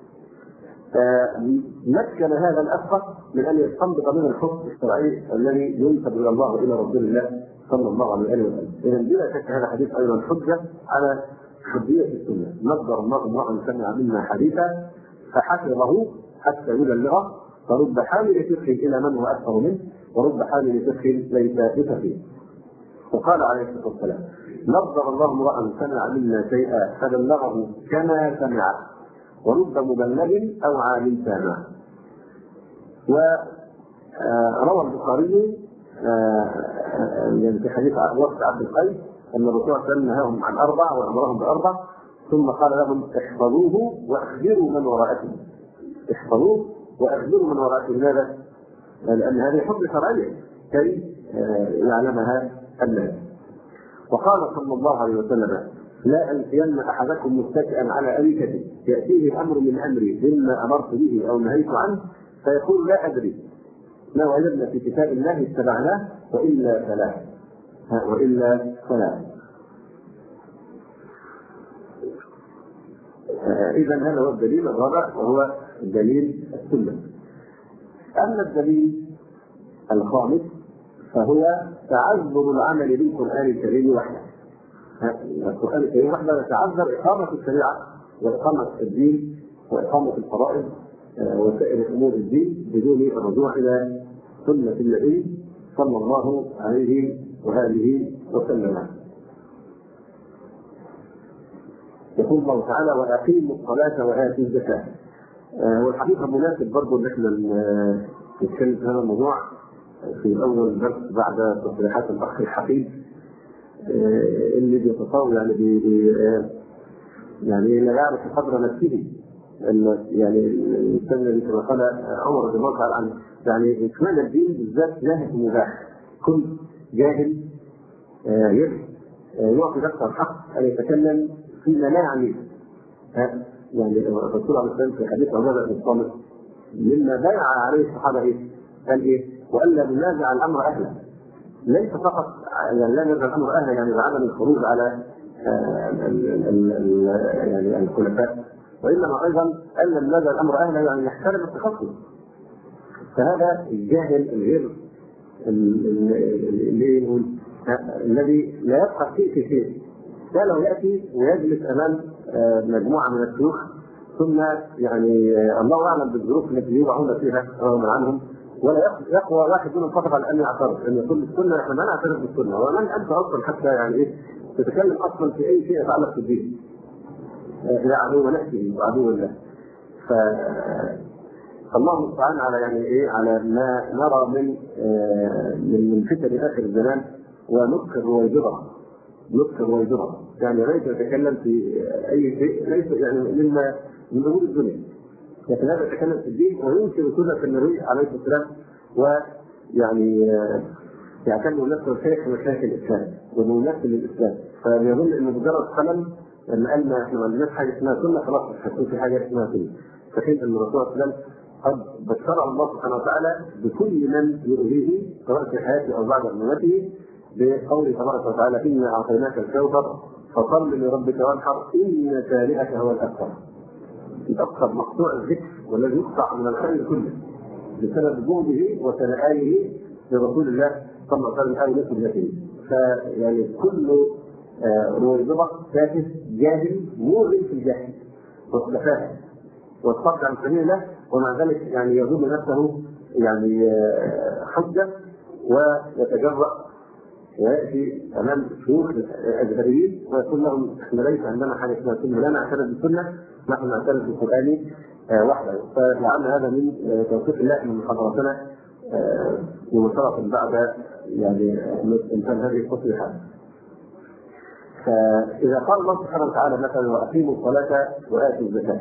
مكن هذا الافقه من ان يستنبط من الحكم الشرعي الذي ينسب الى الله والى رسول الله صلى الله عليه وسلم. اذا بلا شك هذا الحديث ايضا حجه على حجيه السنه. نظر الله امرا سمع منا حديثا فحفظه حتى يبلغه، فرب حامل فقه الى من هو اكثر منه، ورب حامل فقه ليس بفقيه. وقال عليه الصلاه والسلام: نظر الله امرا سمع منا شيئا فبلغه كما سمع، ورب مبلغ اوعى من سامع. وروى البخاري في حديث وفد عبد القيس ان الرسول صلى الله عليه وسلم نهاهم عن اربع وامرهم باربع، ثم قال لهم: احفظوه واخبروا من وراءكم. احفظوه واخبروا من وراءكم. لماذا؟ لان هذه حكم شرعيه كي يعلمها الناس. وقال صلى الله عليه وسلم: لا ألقين أحدكم متكئا على أريكته يأتيه الأمر من أمري مما أمرت به أو نهيت عنه فيقول: لا أدري، ما وجدنا في كتاب الله اتبعناه وإلا فلا. وإلا فلا. إذا هذا هو الدليل الرابع وهو دليل السنة. أما الدليل الخامس فهو تعذر العمل بالقرآن الكريم وحده. القرآن الكريم وحده يتعذر إقامة الشريعة وإقامة الدين وإقامة الفرائض وسائر أمور الدين بدون الرجوع إلى سنة النبي صلى الله عليه وآله وسلم. يقول الله تعالى: وأقيموا الصلاة وآتوا الزكاة. والحقيقة مناسب برضه إن احنا نتكلم في هذا الموضوع في أول درس بعد تصريحات الأخ الحفيد اللي بيتصور يعني لا يعرف قدر نفسه، يعني الانسان كما قال عمر رضي الله تعالى عنه، يعني اشمعنى الدين بالذات نهج مباح؟ كل جاهل يعطي نفسه الحق ان يتكلم فيما لا يعنيه. يعني الرسول عليه الصلاه والسلام في حديث عمر بن الصامت مما بايع عليه الصحابه قال والا ننازع الامر اهله. ليس فقط يعني لا ننازع الامر اهله يعني بعدم الخروج على يعني الخلفاء، وانما ايضا الا ننازع الامر اهله يعني نحترم التخصص. فهذا الجاهل الغير اللي يقول الذي لا يفقه في شيء، ده لو ياتي ويجلس امام مجموعه من الشيوخ ثم يعني الله اعلم بالظروف التي يوضعون فيها رغم عنهم، ولا يقوى واحد منهم فقط على ان يعترض ان يقول السنه احنا ما نعترف بالسنه، ومن انت اصلا حتى يعني تتكلم اصلا في اي شيء يتعلق بالدين. الى عدو نفسه وعدو الله. فالله المستعان على على ما نرى من فتن اخر الزمان ونكر رويضه يعني ليس يتكلم في اي شيء ليس يعني مما من امور الدنيا، لكن هذا يتكلم في الدين وينكر سنه النبي عليه الصلاه والسلام، ويعني يعتبر نفسه شيخ من مشايخ الاسلام وممثل للاسلام، فيظن ان مجرد قلم ان قالنا احنا ما عندناش حاجه اسمها سنه خلاص مش هتكون في حاجه اسمها سنه. فحين ان الرسول صلى الله عليه وسلم قد بشر الله سبحانه وتعالى بكل من يؤذيه سواء في حياته او بعد مماته بقوله تبارك وتعالى انا اعطيناك الكوثر فصل لربك وانحر ان شانئك هو الابتر. الابتر مقطوع الذكر والذي يقطع من الخير كله بسبب بغضه وتنآله لرسول الله صلى الله عليه وسلم او لسنته. فيعني كل رويضه تافه جاهل موري في الجهل والسفاهه والصد عن سبيل الله، ومع ذلك يعني يظن نفسه يعني حجه ويتجرأ وياتي امام شيوخ اجنبيين ويقول لهم احنا ليس عندنا حاجه اسمها سنه، لا نعترف بالسنه، نحن نعترف بالقران وحده. فلعل هذا من توفيق الله من محاضرتنا بمشرف بعد يعني انتهى هذه التصريحات. فاذا قال الله سبحانه وتعالى مثلا واقيموا الصلاه واتوا الزكاه،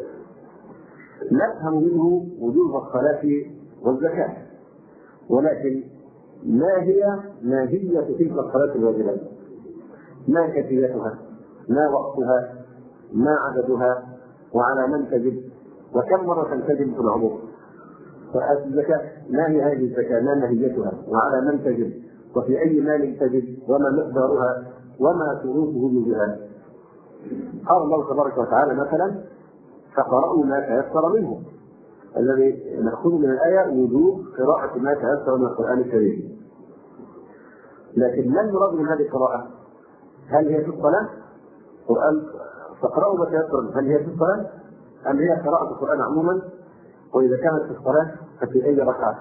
نفهم منه وجوب الصلاه والزكاه، ولكن ما هي ماهية تلك الصلاة الواجبات؟ ما كيفيتها؟ ما وقتها؟ ما عددها؟ وعلى من تجب؟ وكم مرة تجب في العمر؟ فالزكاة ما هي هذه الزكاة؟ ما ماهيتها؟ وعلى من تجب؟ وفي أي مال تجب؟ وما مقدارها؟ وما شروط وجوبها؟ قال الله تبارك وتعالى مثلا فقرأوا ما تيسر منه، الذي نأخذ من الآية وجوب قراءة ما تيسر من القرآن الكريم. لكن ما المراد من هذه القراءة؟ هل هي في الصلاة؟ القرآن فقرأوا ما تيسر، هل هي في الصلاة؟ أم هي قراءة القرآن عموما؟ وإذا كانت في الصلاة ففي أي ركعة؟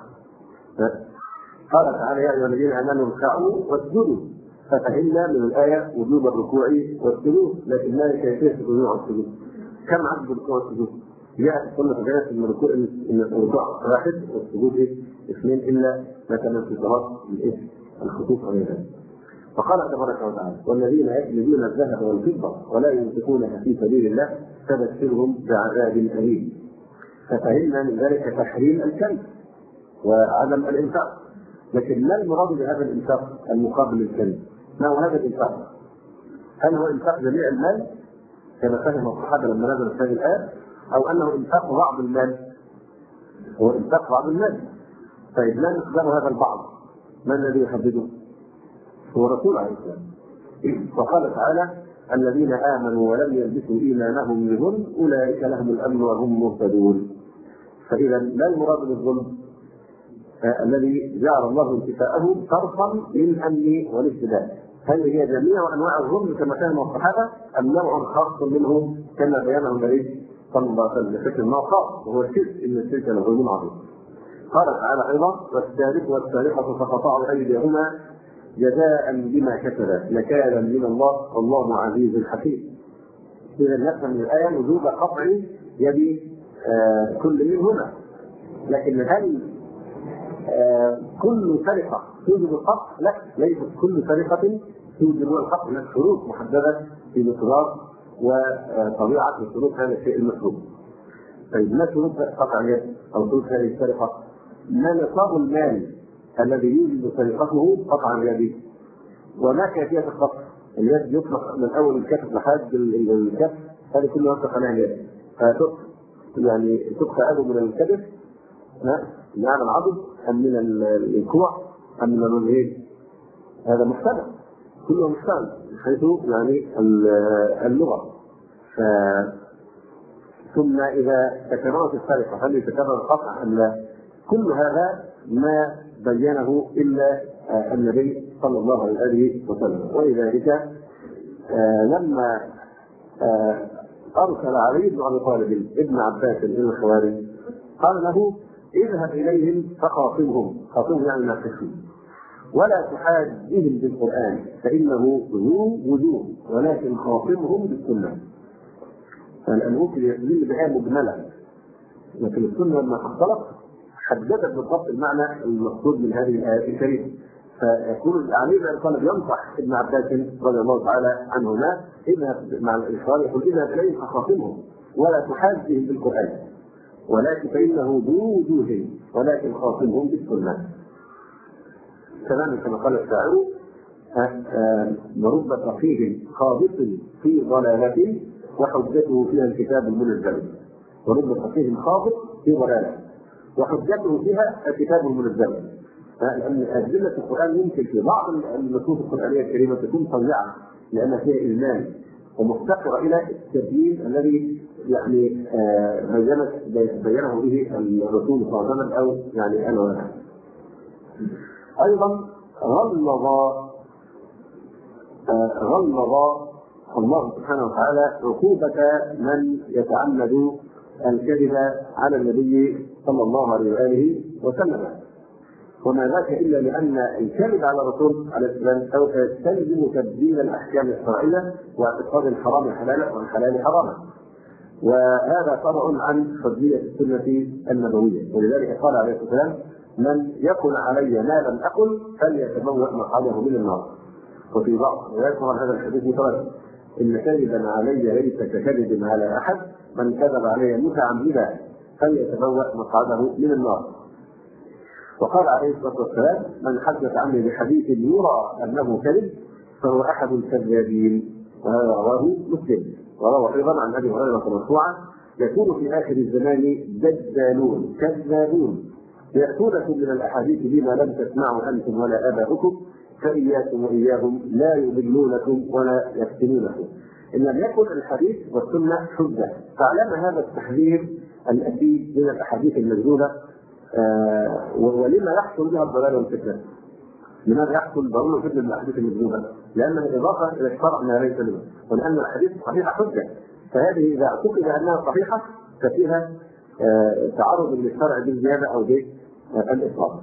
قال تعالى يا أيها الذين آمنوا اركعوا واسجدوا، ففهمنا من الآية وجوب الركوع والسجود، لكن ما هي كيفية الركوع والسجود؟ كم عدد الركوع والسجود؟ جاءت السنة في ان الركوع واحد والسجود اثنين الا مثلا في صلاة الخطوط او ذلك. فقال تبارك وتعالى والذين يكنزون الذهب والفضة ولا ينفقونها في سبيل الله فبشرهم بعذاب أليم. ففهمنا من ذلك تحريم الكنز وعدم الانفاق، لكن ما المراد بهذا الانفاق المقابل للكنز؟ ما هو هذا الانفاق؟ هل هو انفاق جميع المال كما فهم الصحابة لما نزلت هذه الآية، أو أنه إنفاق بعض المال؟ هو إنفاق بعض المال، فإذا لا نقدر هذا البعض ما الذي يحدده؟ هو الرسول عليه السلام. وقال تعالى الذين آمنوا ولم يلبسوا إيمانهم بظلم أولئك لهم الأمن وهم مهتدون. فإذا لا المراد بالظلم الذي جعل الله انتفاءه صرفا للأمن والاهتداء، هل هي جميع أنواع الظلم كما كان الصحابة أم نوع خاص منه كما بيانه النبي صلى الله عليه وسلم؟ فكر ما خاص وهو الشرك، إن الشرك لظلم عظيم. قال تعالى أيضا والسارق والسارقة فقطعوا أيديهما جزاء بما كسبا نكالا من الله والله عزيز حكيم. إذا نفهم من الآية وجوب قطع يد كل منهما، لكن هل كل سرقة توجب القطع؟ لا، ليست كل سرقة توجد هو الحق هناك شروط محدده في مقدار وطبيعه وشروط هذا الشيء المطلوب. طيب ما شروط قطع اليد او شروط هذه السرقه؟ ما نصاب المال الذي يوجد سرقته قطع اليد، وما كيفيه القطع. اليد يطلق من اول الكتف لحد الكف، هذه كلها يطلق عليها اليد. يعني تقطع من الكتف من اعلى العضد ام من الكوع ام من الرجلين، هذا محتمل، كله محتمل حيث يعني اللغه. ثم اذا تكررت السرقه هل يتكرر القطع ام لا؟ كل هذا ما بينه الا النبي صلى الله عليه وسلم. ولذلك لما ارسل علي بن ابي طالب ابن عباس الى الخوارج قال له اذهب اليهم فخاصمهم، خاصمهم يعني ناقشهم، ولا تحاجهم بالقران فانه ذو وجوه ولكن خاصمهم بالسنه. فالأنوث يدل بها مجمله، لكن السنه لما حصلت حددت بالضبط المعنى المقصود من هذه الايه الكريمه. فيقول علي بن ابي طالب ينصح ابن عباس رضي الله تعالى عنهما اذهب مع الاشاره، يقول اذهب اليهم فخاصمهم ولا تحاجهم بالقران ولكن فانه ذو وجوه ولكن خاصمهم بالسنه. كما قال الشاعر ورب فقيه خابط في ضلاله وحجته فيها الكتاب المنزل. ورب فقيه خابط في ضلاله وحجته فيها الكتاب المنزل. لأن أدلة القرآن يمكن في بعض النصوص القرآنية الكريمة تكون طبيعة لأن فيها إيمان ومفتقرة إلى التبيين الذي يعني بينه به الرسول صلى الله عليه وسلم أو يعني أنا وأنا. أيضا غلظ الله سبحانه وتعالى عقوبة من يتعمد الكذب على النبي صلى الله عليه وآله وسلم، وما ذاك إلا لأن الكذب على الرسول عليه السلام سوف يستلزم تبديل الأحكام الشرعية واعتقاد الحرام حلالا والحلال حراما، وهذا فرع عن حجية السنة النبوية. ولذلك قال عليه الصلاة والسلام من يقل علي ما لم أقل فليتبوأ مقعده من النار. وفي بعض ويذكر هذا الحديث متواتر إن كذبا علي ليس ككذب على أحد من كذب علي متعمدا فليتبوأ مقعده من النار. وقال عليه الصلاة والسلام من حدث عني بحديث يرى أنه كذب فهو أحد الكذابين، وهذا رواه مسلم. وروى أيضا عن أبي هريرة مرفوعا يكون في آخر الزمان دجالون كذابون يأتونكم من الأحاديث بما لم تسمعوا أنتم ولا آباؤكم فإياكم وإياهم لا يضلونكم ولا يفتنونكم. إن لم يكن الحديث والسنة حجة فاعلم هذا التحذير الأكيد من الأحاديث المجنونة. ولما يحصل بها الضلال والفتنة؟ لماذا يحصل ضلال والفتنة من الأحاديث المجنونة؟ لأنها إضافة إلى الشرع ما ليس منه، ولأن الحديث صحيحة حجة، فهذه إذا اعتقد أنها صحيحة ففيها تعرض للشرع بالزيادة أو بالإفراط.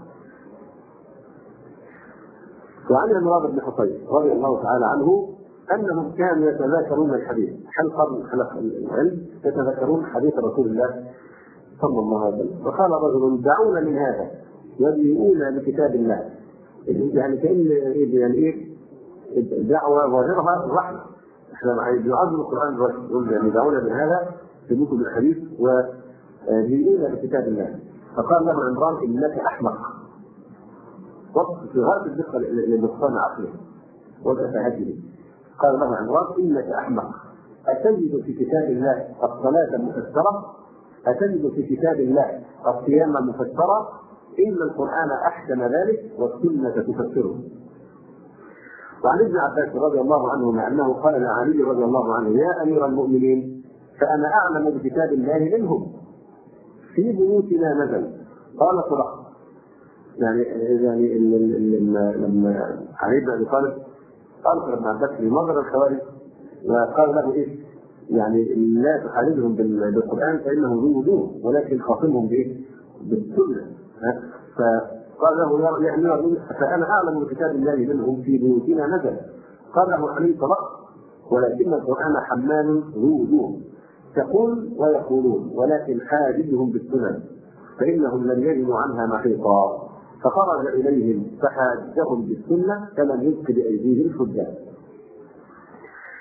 وعن عمران بن حصين رضي الله تعالى عنه أنهم كانوا يتذاكرون الحديث حلقا من حلق العلم، يتذكرون حديث رسول الله صلى الله عليه وسلم. وقال رجل دعونا من هذا يدعون بكتاب الله، يعني كأن يعني دعوة ظاهرها الرحمة، احنا نعظم القرآن الرحمة، يعني دعونا من هذا يدعوكم بالحديث ويدعون بكتاب الله. فقال له عمران إنك أحمق، وقف في غاية الدقة لنقصان عقله وتفاهته. قال له عمران إنك أحمق، أتجد في كتاب الله الصلاة مفسرة؟ أتجد في كتاب الله الصيام مفسرة؟ إن القرآن أحسن ذلك والسنة تفسره. وعن ابن عباس رضي الله عنه أنه قال لعلي رضي الله عنه يا أمير المؤمنين فأنا أعلم بكتاب الله منهم في بيوتنا نزل. قال صدق. يعني لما علي بن أبي طالب قال ابن عباس في مظهر الخوارج وقال له إيه؟ يعني لا تحاربهم بالقرآن فإنه ذو وجوه ولكن خاصمهم بإيه؟ بالسنة. فقال له يا أمير المؤمنين فأنا أعلم بكتاب الله منهم في بيوتنا نزل. قال له علي صدق ولكن القرآن حمال ذو وجوه تقول ويقولون ولكن حاجبهم بالسنن فإنهم لم يجدوا عنها محيطا. فخرج إليهم فحاجهم بالسنة فلم يبق بأيديهم حجة.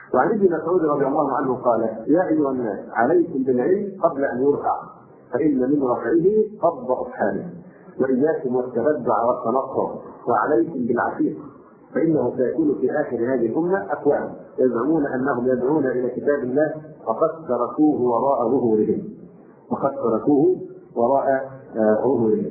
وعن ابن مسعود رضي الله عنه قال: يا ايها الناس عليكم بالعلم قبل ان يرفع، فان من رفعه قبض اصحابه، واياكم والتبدع والتنصر، وعليكم بالعتيق، فانه سيكون في اخر هذه الامه اقوام يزعمون انهم يدعون الى كتاب الله وقد تركوه وراء ظهورهم، ظهورهم.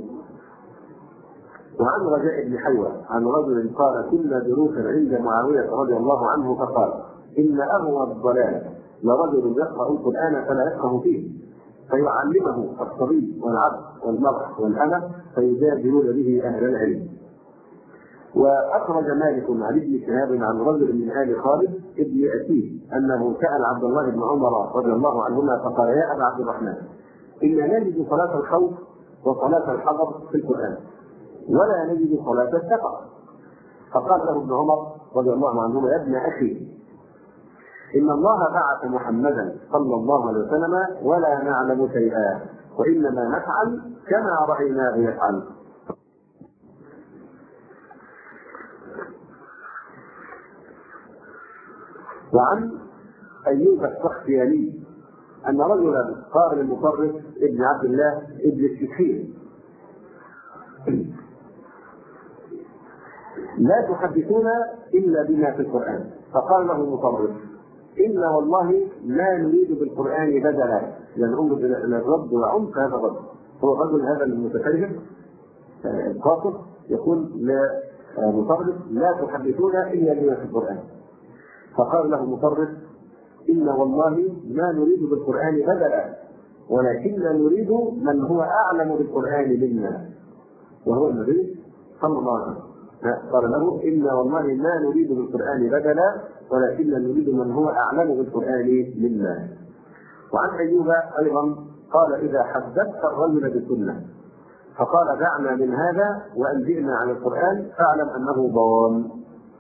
وعن رجاء بن حيوة عن رجل قال: كنا دروسا عند معاوية رضي الله عنه فقال: إن أغوى الضلال لرجل يقرأ القرآن فلا يفقه فيه، فيعلمه الصبي والعبد والمرأة والأمة فيجادلون به أهل العلم. وأخرج مالك عن ابن شهاب عن رجل من آل خالد ابن أسيد أنه سأل عبد الله بن عمر رضي الله عنهما فقال: يا أبا عبد الرحمن، إنا نجد صلاة الخوف وصلاة الحضر في القرآن ولا نجد صلاة السفر. فقال له ابن عمر رضي الله عنهما: يا ابن أخي، إن الله بعث محمدا صلى الله عليه وسلم ولا نعلم شيئا، وإنما نفعل كما رأيناه يفعل. وعن أيوب السختياني أن رجلا قال للمطرف ابن عبد الله ابن الشخير: لا تحدثونا إلا بما في القرآن. فقال له المطرف: إن والله لا نريد بالقرآن بدلا، يعني انظر إلى الرد وعمق هذا الرد. هو الرجل هذا المتكلم القاصر يقول للمطرف: لا تحدثونا إلا بما في القرآن. فقال له المطرف: إن والله ما نريد بالقرآن بدلا، ولكننا نريد من هو أعلم بالقرآن منا، وهو النبي صلى الله عليه وسلم. قال له: إن والله ما نريد بالقرآن بدلا، ولكننا نريد من هو أعلم بالقرآن منا. وعن أيوب أيضا قال: إذا حدثت الرجل بسنة فقال: دعنا من هذا وأنبئنا عن القرآن فاعلم أنه ضال.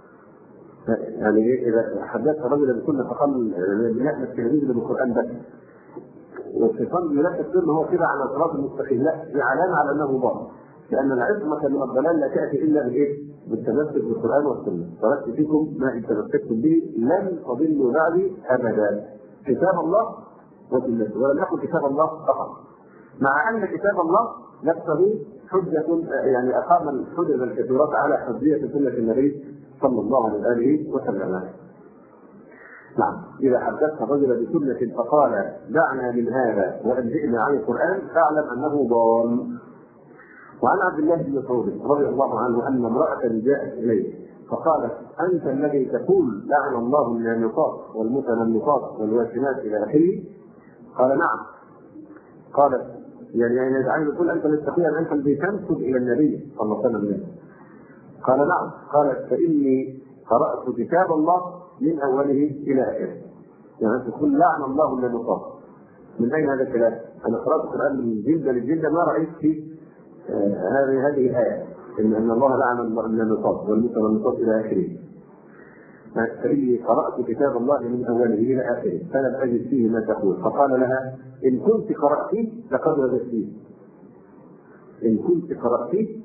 يعني إذا حدثت الرجل بسنة فقال بنحن التهديد بالقرآن بس، والشيطان يلقى إنه هو كده على الصراط المستقيم، لا، دي علامة على أنه ضال، لأن العصمة من الضلال لا تأتي إلا بالإيه؟ بالتمسك بالقرآن والسنة. تركت فيكم ما إن تمسكتم به لن تضلوا بعدي أبدا، كتاب الله وسنته. ولم يكن كتاب الله فقط، مع أن كتاب الله نفسه حجة، يعني أقام الحجج الكثيرة على حجية سنة النبي صلى الله عليه وسلم. نعم، إذا حدثت الرجل بسنة فقال: دعنا من هذا وأنبئنا عن القرآن فاعلم أنه ضال. وعن عبد الله بن مسعود رضي الله عنه أن امرأة جاءت إليه فقالت: أنت الذي تقول لعن الله النامطات والمتنمطات والواشمات إلى آخره؟ قال: نعم. قالت: يعني عايز تقول أنت مستقيا أنت الذي تنسب إلى النبي صلى الله عليه وسلم؟ قال: نعم. قالت: فإني قرأت كتاب الله من أوله إلى آخره. يعني تقول لعن الله النامطات، من أين هذا الكلام؟ أنا قرأت القرآن من جلدة لجلدة ما رأيت في هذه الآية إن الله لعن النامطات والمتنمطات إلى آخره. فإني قرأت كتاب الله من أوله إلى آخره فلم أجد فيه ما تقول. فقال لها: إن كنت قرأتيه لقد وجدتيه، إن كنت قرأتيه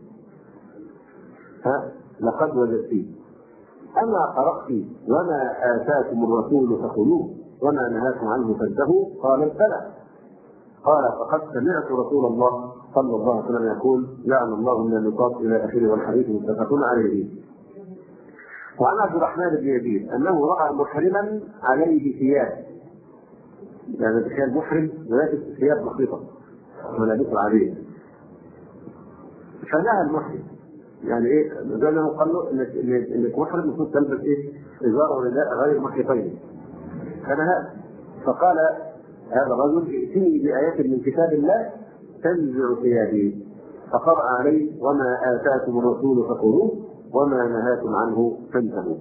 لقد وجدتيه. أما قرأت وما آتاكم الرسول فخذوه وما نهاكم عنه فانتهوا؟ قال: بلى. قال: فقد سمعت رسول الله صلى الله عليه وسلم يقول: لعن الله النامطات إلى آخره، والحديث متفق عليه. وعن عبد الرحمن بن يزيد أنه رأى محرما عليه ثياب، يعني تخيل محرم لابس ثياب بسيطة ملابسه عادية، فنهى المحرم، يعني ايه؟ زي ما قال له انك محرم المفروض تلبس ايه؟ ازار ورداء غير محيطين. فنهى. فقال هذا الرجل: ائتني بآيات من كتاب الله تنزع ثيابي. فقرأ عليه: وما آتاكم الرسول فخذوه وما نهاكم عنه فانتهوا.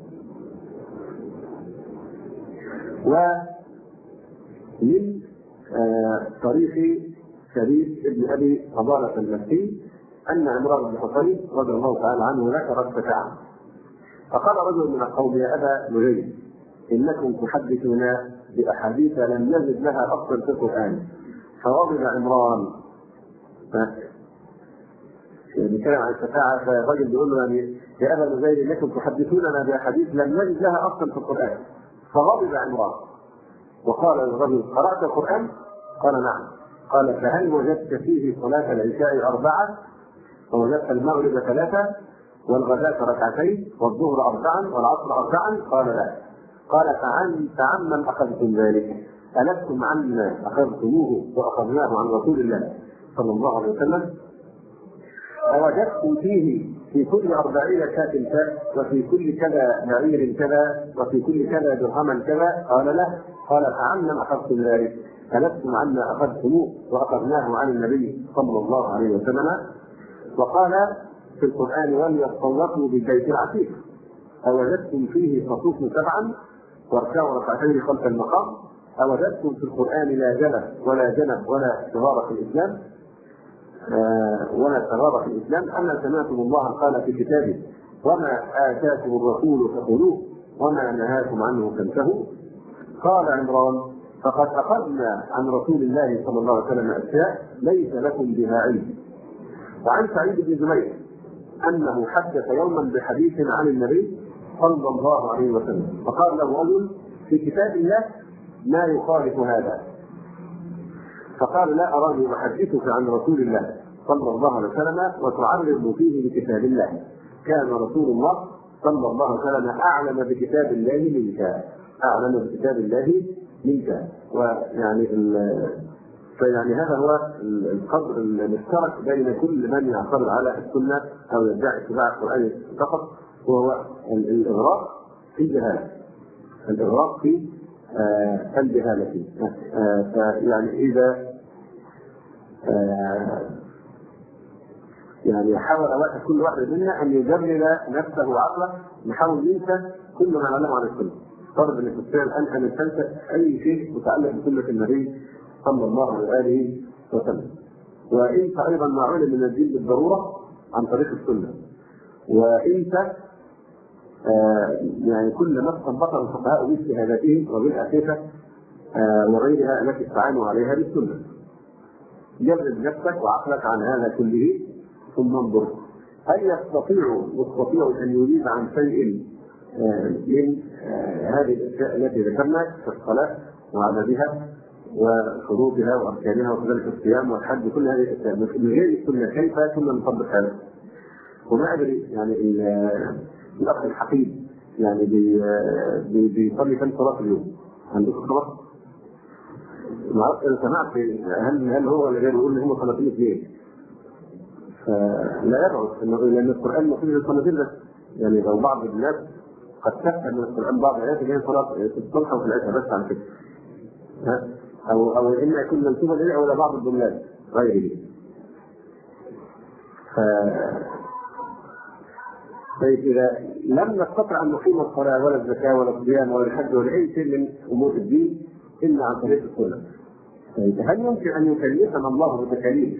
ومن طريق شريف ابن ابي فضالة المكي ان عمران بن حصين رضي الله تعالى عنه ذكر الشفاعة، فقال رجل من القوم: يا ابا نجيب، انكم تحدثنا باحاديث لم نجد لها اصلا في القران. فغضب عمران، بيتكلم عن الشفاعة، فالرجل بيقول له: يعني يا ابا نجيب، انكم تحدثوننا باحاديث لم نجد لها اصلا في القران. فغضب عمران وقال للرجل: قرأت القرآن؟ قال: نعم. قال: فهل وجدت فيه صلاة العشاء 4 ووجدت المغرب 3 والغداة 2 والظهر 4 والعصر 4؟ قال: لا. قال: فعمن أخذتم ذلك؟ ألستم عنا أخذتموه وأخذناه عن رسول الله صلى الله عليه وسلم؟ أوجدتم فيه في كل 40 شاة شاة وفي كل كذا بعير كذا وفي كل كذا درهما كذا؟ قال: لا. قال: فعمن أخذتم ذلك؟ ألستم عنا أخذتموه وأخذناه عن النبي صلى الله عليه وسلم؟ وقال في القرآن: وليطوفوا بالبيت العتيق. أوجدتم فيه فطوفوا 7 واركعوا 2 خلف المقام؟ أوجدتم في القرآن لا جنب ولا جنب ولا صغار في الإسلام ولا صغار في الإسلام؟ أما سمعتم الله قال في كتابه: وما آتاكم الرسول فخذوه وما نهاكم عنه فانتهوا؟ قال عمران: فقد أخذنا عن رسول الله صلى الله عليه وسلم أشياء ليس لكم بها علم. وعن سعيد بن جبير أنه حدث يوما بحديث عن النبي صلى الله عليه وسلم، فقال له رجل: في كتاب الله ما يخالف هذا. فقال: لا أراني أحدثك عن رسول الله صلى الله عليه وسلم وتعرض فيه بكتاب الله. كان رسول الله صلى الله عليه وسلم أعلم بكتاب الله منك، أعلم بكتاب الله منك. ويعني فيعني هذا هو القدر المشترك بين كل من يعترض على السنة أو يدعي اتباع القرآن فقط، وهو الإغراق في الجهالة، الإغراق في الجهالة. فيعني إذا يعني حاول كل واحد منا أن يجرد نفسه وعقله، يحاول ينسى كل ما علمه عن السنة. فرض أن تستطيع أن تنسى أي شيء متعلق بسنة النبي صلى الله عليه وسلم. وانت ايضا ما علم من الدين بالضروره عن طريق السنه، وانت يعني كل ما استنبطه الفقهاء باجتهاداتهم وبالاحاديث وغيرها التي استعانوا عليها بالسنه. جرد نفسك وعقلك عن هذا كله ثم انظر هل يستطيع ان يجيب عن شيء من هذه الاشياء التي ذكرنا كالصلاه وعددها وشروطها واركانها وكذلك الصيام والحج، كل هذه الاشياء من غير السنه كيف كنا نطبق هذا؟ وما ادري يعني الاخ الحقيقي يعني بيصلي كم صلاه في اليوم؟ عندكم صلاه؟ ما اعرفش انا سمعت هل هو اللي غير يقول ان هم صلاتين اثنين؟ فلا يبعد لان القران المفروض صلاتين بس. يعني لو بعض الناس قد تفهم من القران بعض الايات اللي هي صلاه في الصبح وفي العشاء بس على كده، أو إما يكون منسوبا إليه أو إلى بعض الجملات غيره. طيب إذا لم نستطع أن نقيم الصلاة ولا الزكاة ولا الصيام ولا الحج ولا أي شيء من أمور الدين إلا عن طريق السنة، طيب هل يمكن أن يكلفنا الله بتكاليف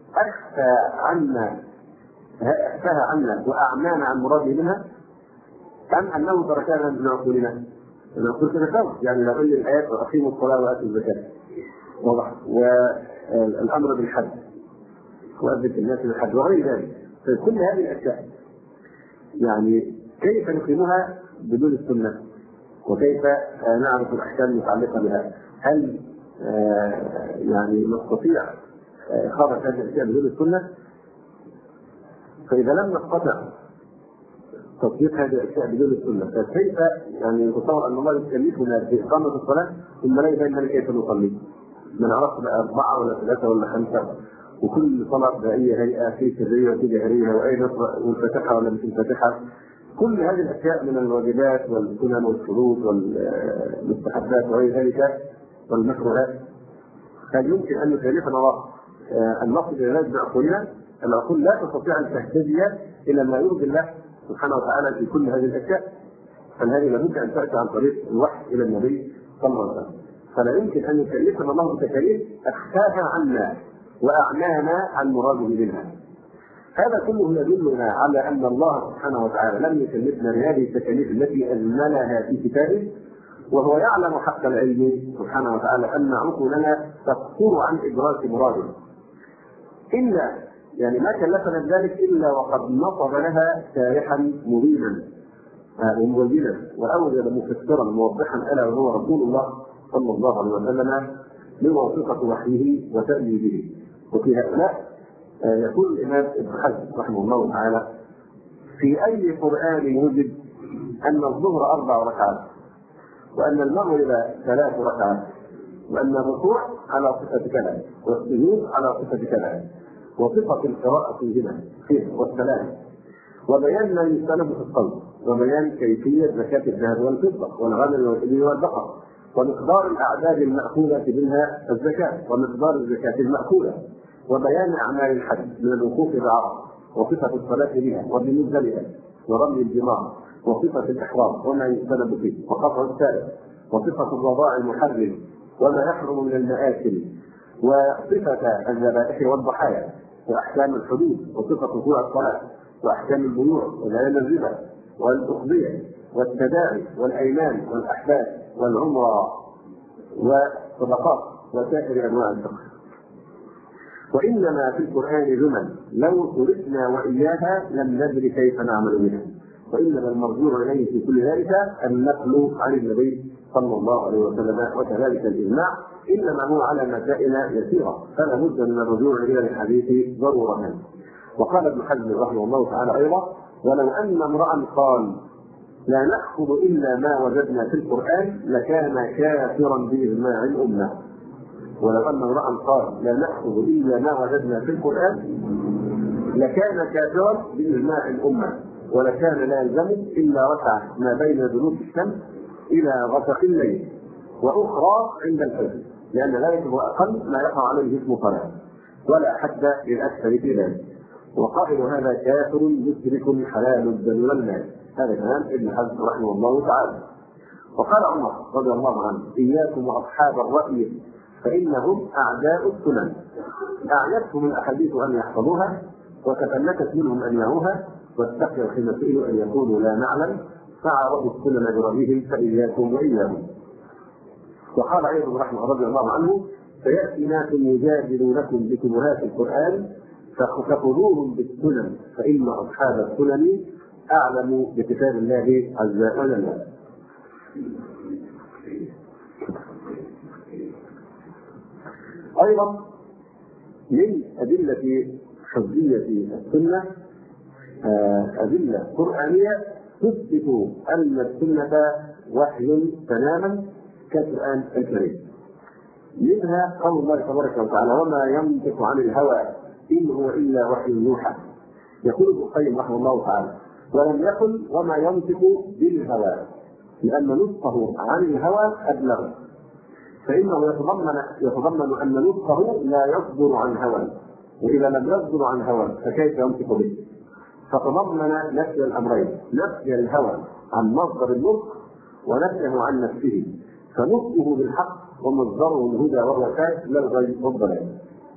أخفاها عنا وأعمانا عن مراده منها، أم أنه تركنا من عقولنا؟ العقول تتساوى، يعني لو قل الآيات وأقيموا الصلاة وآتوا الزكاة واضح، والأمر بالحج وأذن الناس بالحج وغير ذلك، فكل هذه الأشياء يعني كيف نقيمها بدون السنة؟ وكيف نعرف الأحكام المتعلقة بها؟ هل يعني نستطيع إخراج هذه الأشياء بدون السنة؟ فإذا لم نستطع تطبيق هذه الأشياء بدون السنة، فكيف يعني نتصور أن الله يكلفنا بإقامة الصلاة ثم لا يبين لنا كيف نصلي؟ ما نعرفش بقى 4 ولا 3 ولا 5، وكل صلاة بأي هيئة، في سرية وفي جهرية، وأي نقرأ والفاتحة ولا مش الفاتحة، كل هذه الأشياء من الواجبات والسنن والشروط والمستحبات وغير ذلك والمكروهات، هل يمكن أن يكلفنا الله أن نصل إلى ذلك بعقولنا؟ العقول لا تستطيع أن تهتدي إلى ما يرضي الله سبحانه وتعالى في كل هذه الأشياء، فهذه لابد أن تأتي عن طريق الوحي إلى النبي صلى الله عليه وسلم. فلا يمكن أن يكلفنا الله بتكاليف أخفاها عنا وأعمانا عن مراده منها. هذا كله يدلنا على أن الله سبحانه وتعالى لم يكلفنا بهذه التكاليف التي أجملها في كتابه، وهو يعلم حق العلم سبحانه وتعالى أن عقولنا تقصر عن إدراك مراده، إلا يعني ما كلفنا بذلك إلا وقد نصب لها شارحا مبينا ومبينا وأوجد مفسرا موضحا ألا وهو رسول الله صلى الله عليه وسلم بواسطة وحيه وتأييده. وفي هؤلاء يقول الإمام ابن حزم رحمه الله تعالى: في أي قرآن وجد أن الظهر 4 ركعات، وأن المغرب 3 ركعات، وأن الركوع على صفة كذا، والسجود على صفة كذا، وصفة القراءة فيهما والسلام، وبيان ما يستلم في القلب، وبيان كيفية زكاة الذهب والفضة والغنم والإبل والبقر، ومقدار الأعداد المأخوذة منها الزكاة، ومقدار الزكاة المأخوذة، وبيان أعمال الحج من الوقوف بعرفة، وصفة الصلاة بها وبمزدلفة، ورمي الجمار، وصفة الإحرام وما يستند فيه، وقطع السائل، وصفة الرضاع المحرم وما يحرم من المآكل، وصفة الذبائح والضحايا، وأحكام الحدود، وصفة وقوع الصلاة، وأحكام البيوع وبيان الربا والأقضية والتداعي والأيمان والأحداث والعمرة والصدقات وسائر أنواع الفقه. وإنما في القرآن جمل لو تركنا وإياها لم ندر كيف نعمل بها، وإنما المرجوع إليه في كل ذلك النقل عن النبي صلى الله عليه وسلم، وكذلك الإجماع، إنما هو على مسائل يسيرة فلا بد من الرجوع إلى الحديث ضرورة. وقال ابن حزم رحمه الله تعالى أيضا: ولو أن امرأ قال لا نأخذ إلا ما وجدنا في القرآن لكان كافرا بإجماع الأمة. ولو أن امرأ قال لا نأخذ إلا ما وجدنا في القرآن لكان كافرا بإجماع الأمة، ولكان لا يلزم إلا ركعة ما بين دلوك الشمس إلى غسق الليل، وأخرى عند الفجر، لأن ذلك هو أقل ما يقع عليه اسم صلاة، ولا حد للأكثر في ذلك. وقائل هذا كافر مشرك حلال الدم والمال. هذا كلام ابن حزم رحمه الله تعالى. وقال عمر رضي الله عنه: إياكم وأصحاب الرأي فإنهم أعداء السنن، أعيتهم الأحاديث أن يحفظوها، وتفلتت منهم أن يروها، واستحيوا حين سئلوا أن يقولوا لا نعلم، فعرضوا السنن برأيهم فإياكم وإياهم. وقال أيضا رحمه رضي الله عنه: فيأتي ناس يجادلونكم بشبهات القرآن فخذوهم بالسنن فإن أصحاب السنن أعلم بكتاب الله عز وجل. أيضا من أدلة حجية السنة أدلة قرآنية تثبت أن السنة وحي تماما كالقرآن الكريم. منها قول الله تبارك وتعالى: وما ينطق عن الهوى إن هو إلا وحي يوحى. يقول ابن القيم رحمه الله تعالى: ولم يقل وما ينطق بالهوى، لأن نطقه عن الهوى أبلغ، فإنه يتضمن أن نطقه لا يصدر عن هوى، وإذا لم يصدر عن هوى فكيف ينطق به؟ فتضمن نفي الأمرين: نفي الهوى عن مصدر النطق، ونفيه عن نفسه، فنطقه بالحق ومصدره الهدى والرشاد لا الغي والضلال.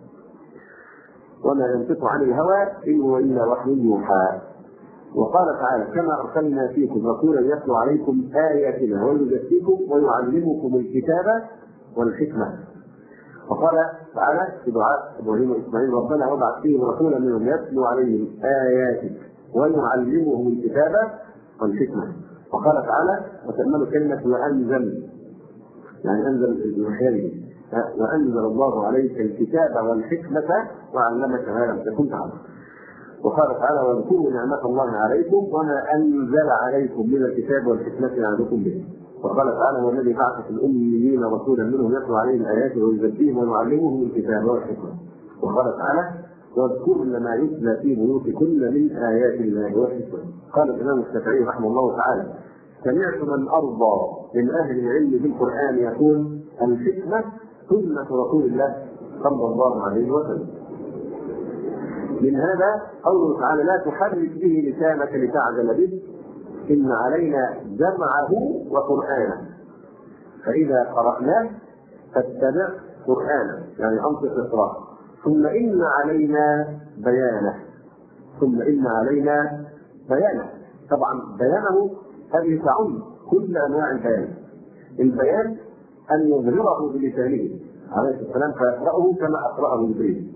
وما ينطق عن الهوى إن هو إلا وحي يوحى. وقال تعالى: كما أرسلنا فيكم رسولا يتلو عليكم آياتنا ويزكيكم ويعلمكم الكتاب والحكمة. وقال تعالى في دعاء إبراهيم وإسماعيل: ربنا وابعث فيهم رسولا منهم يتلو عليهم آياتك ويعلمهم الكتاب والحكمة. وقال تعالى: وتأمل كلمة وأنزل، يعني أنزل بوحيه، وأنزل الله عليك الكتاب والحكمة وعلمك ما لم تكن تعلم. وقال تعالى: واذكروا نعمة الله عليكم وما أنزل عليكم من الكتاب والحكمة يعظكم به. وقال تعالى: هو الذي بعث في الأميين رسولا منهم يتلو عليهم آياته ويزكيهم ويعلمهم الكتاب والحكمة. وقال تعالى: واذكرن ما يتلى في بيوتكن من آيات الله والحكمة. قال الإمام الشافعي رحمه الله تعالى: سمعت من أرضى من أهل العلم بالقرآن يقول: الحكمة سنة رسول الله صلى الله عليه وسلم. من هذا قوله تعالى: لا تحرك به لسانك لتعجل به إن علينا جمعه وقرآنه فإذا قرأناه فاتبع قرآنه، يعني أنصت القراءة، ثم إن علينا بيانه، ثم إن علينا بيانه. طبعا بيانه هذه تعم كل أنواع البيان. البيان أن يظهره بلسانه عليه السلام فيقرأه كما أقرأه جبريل.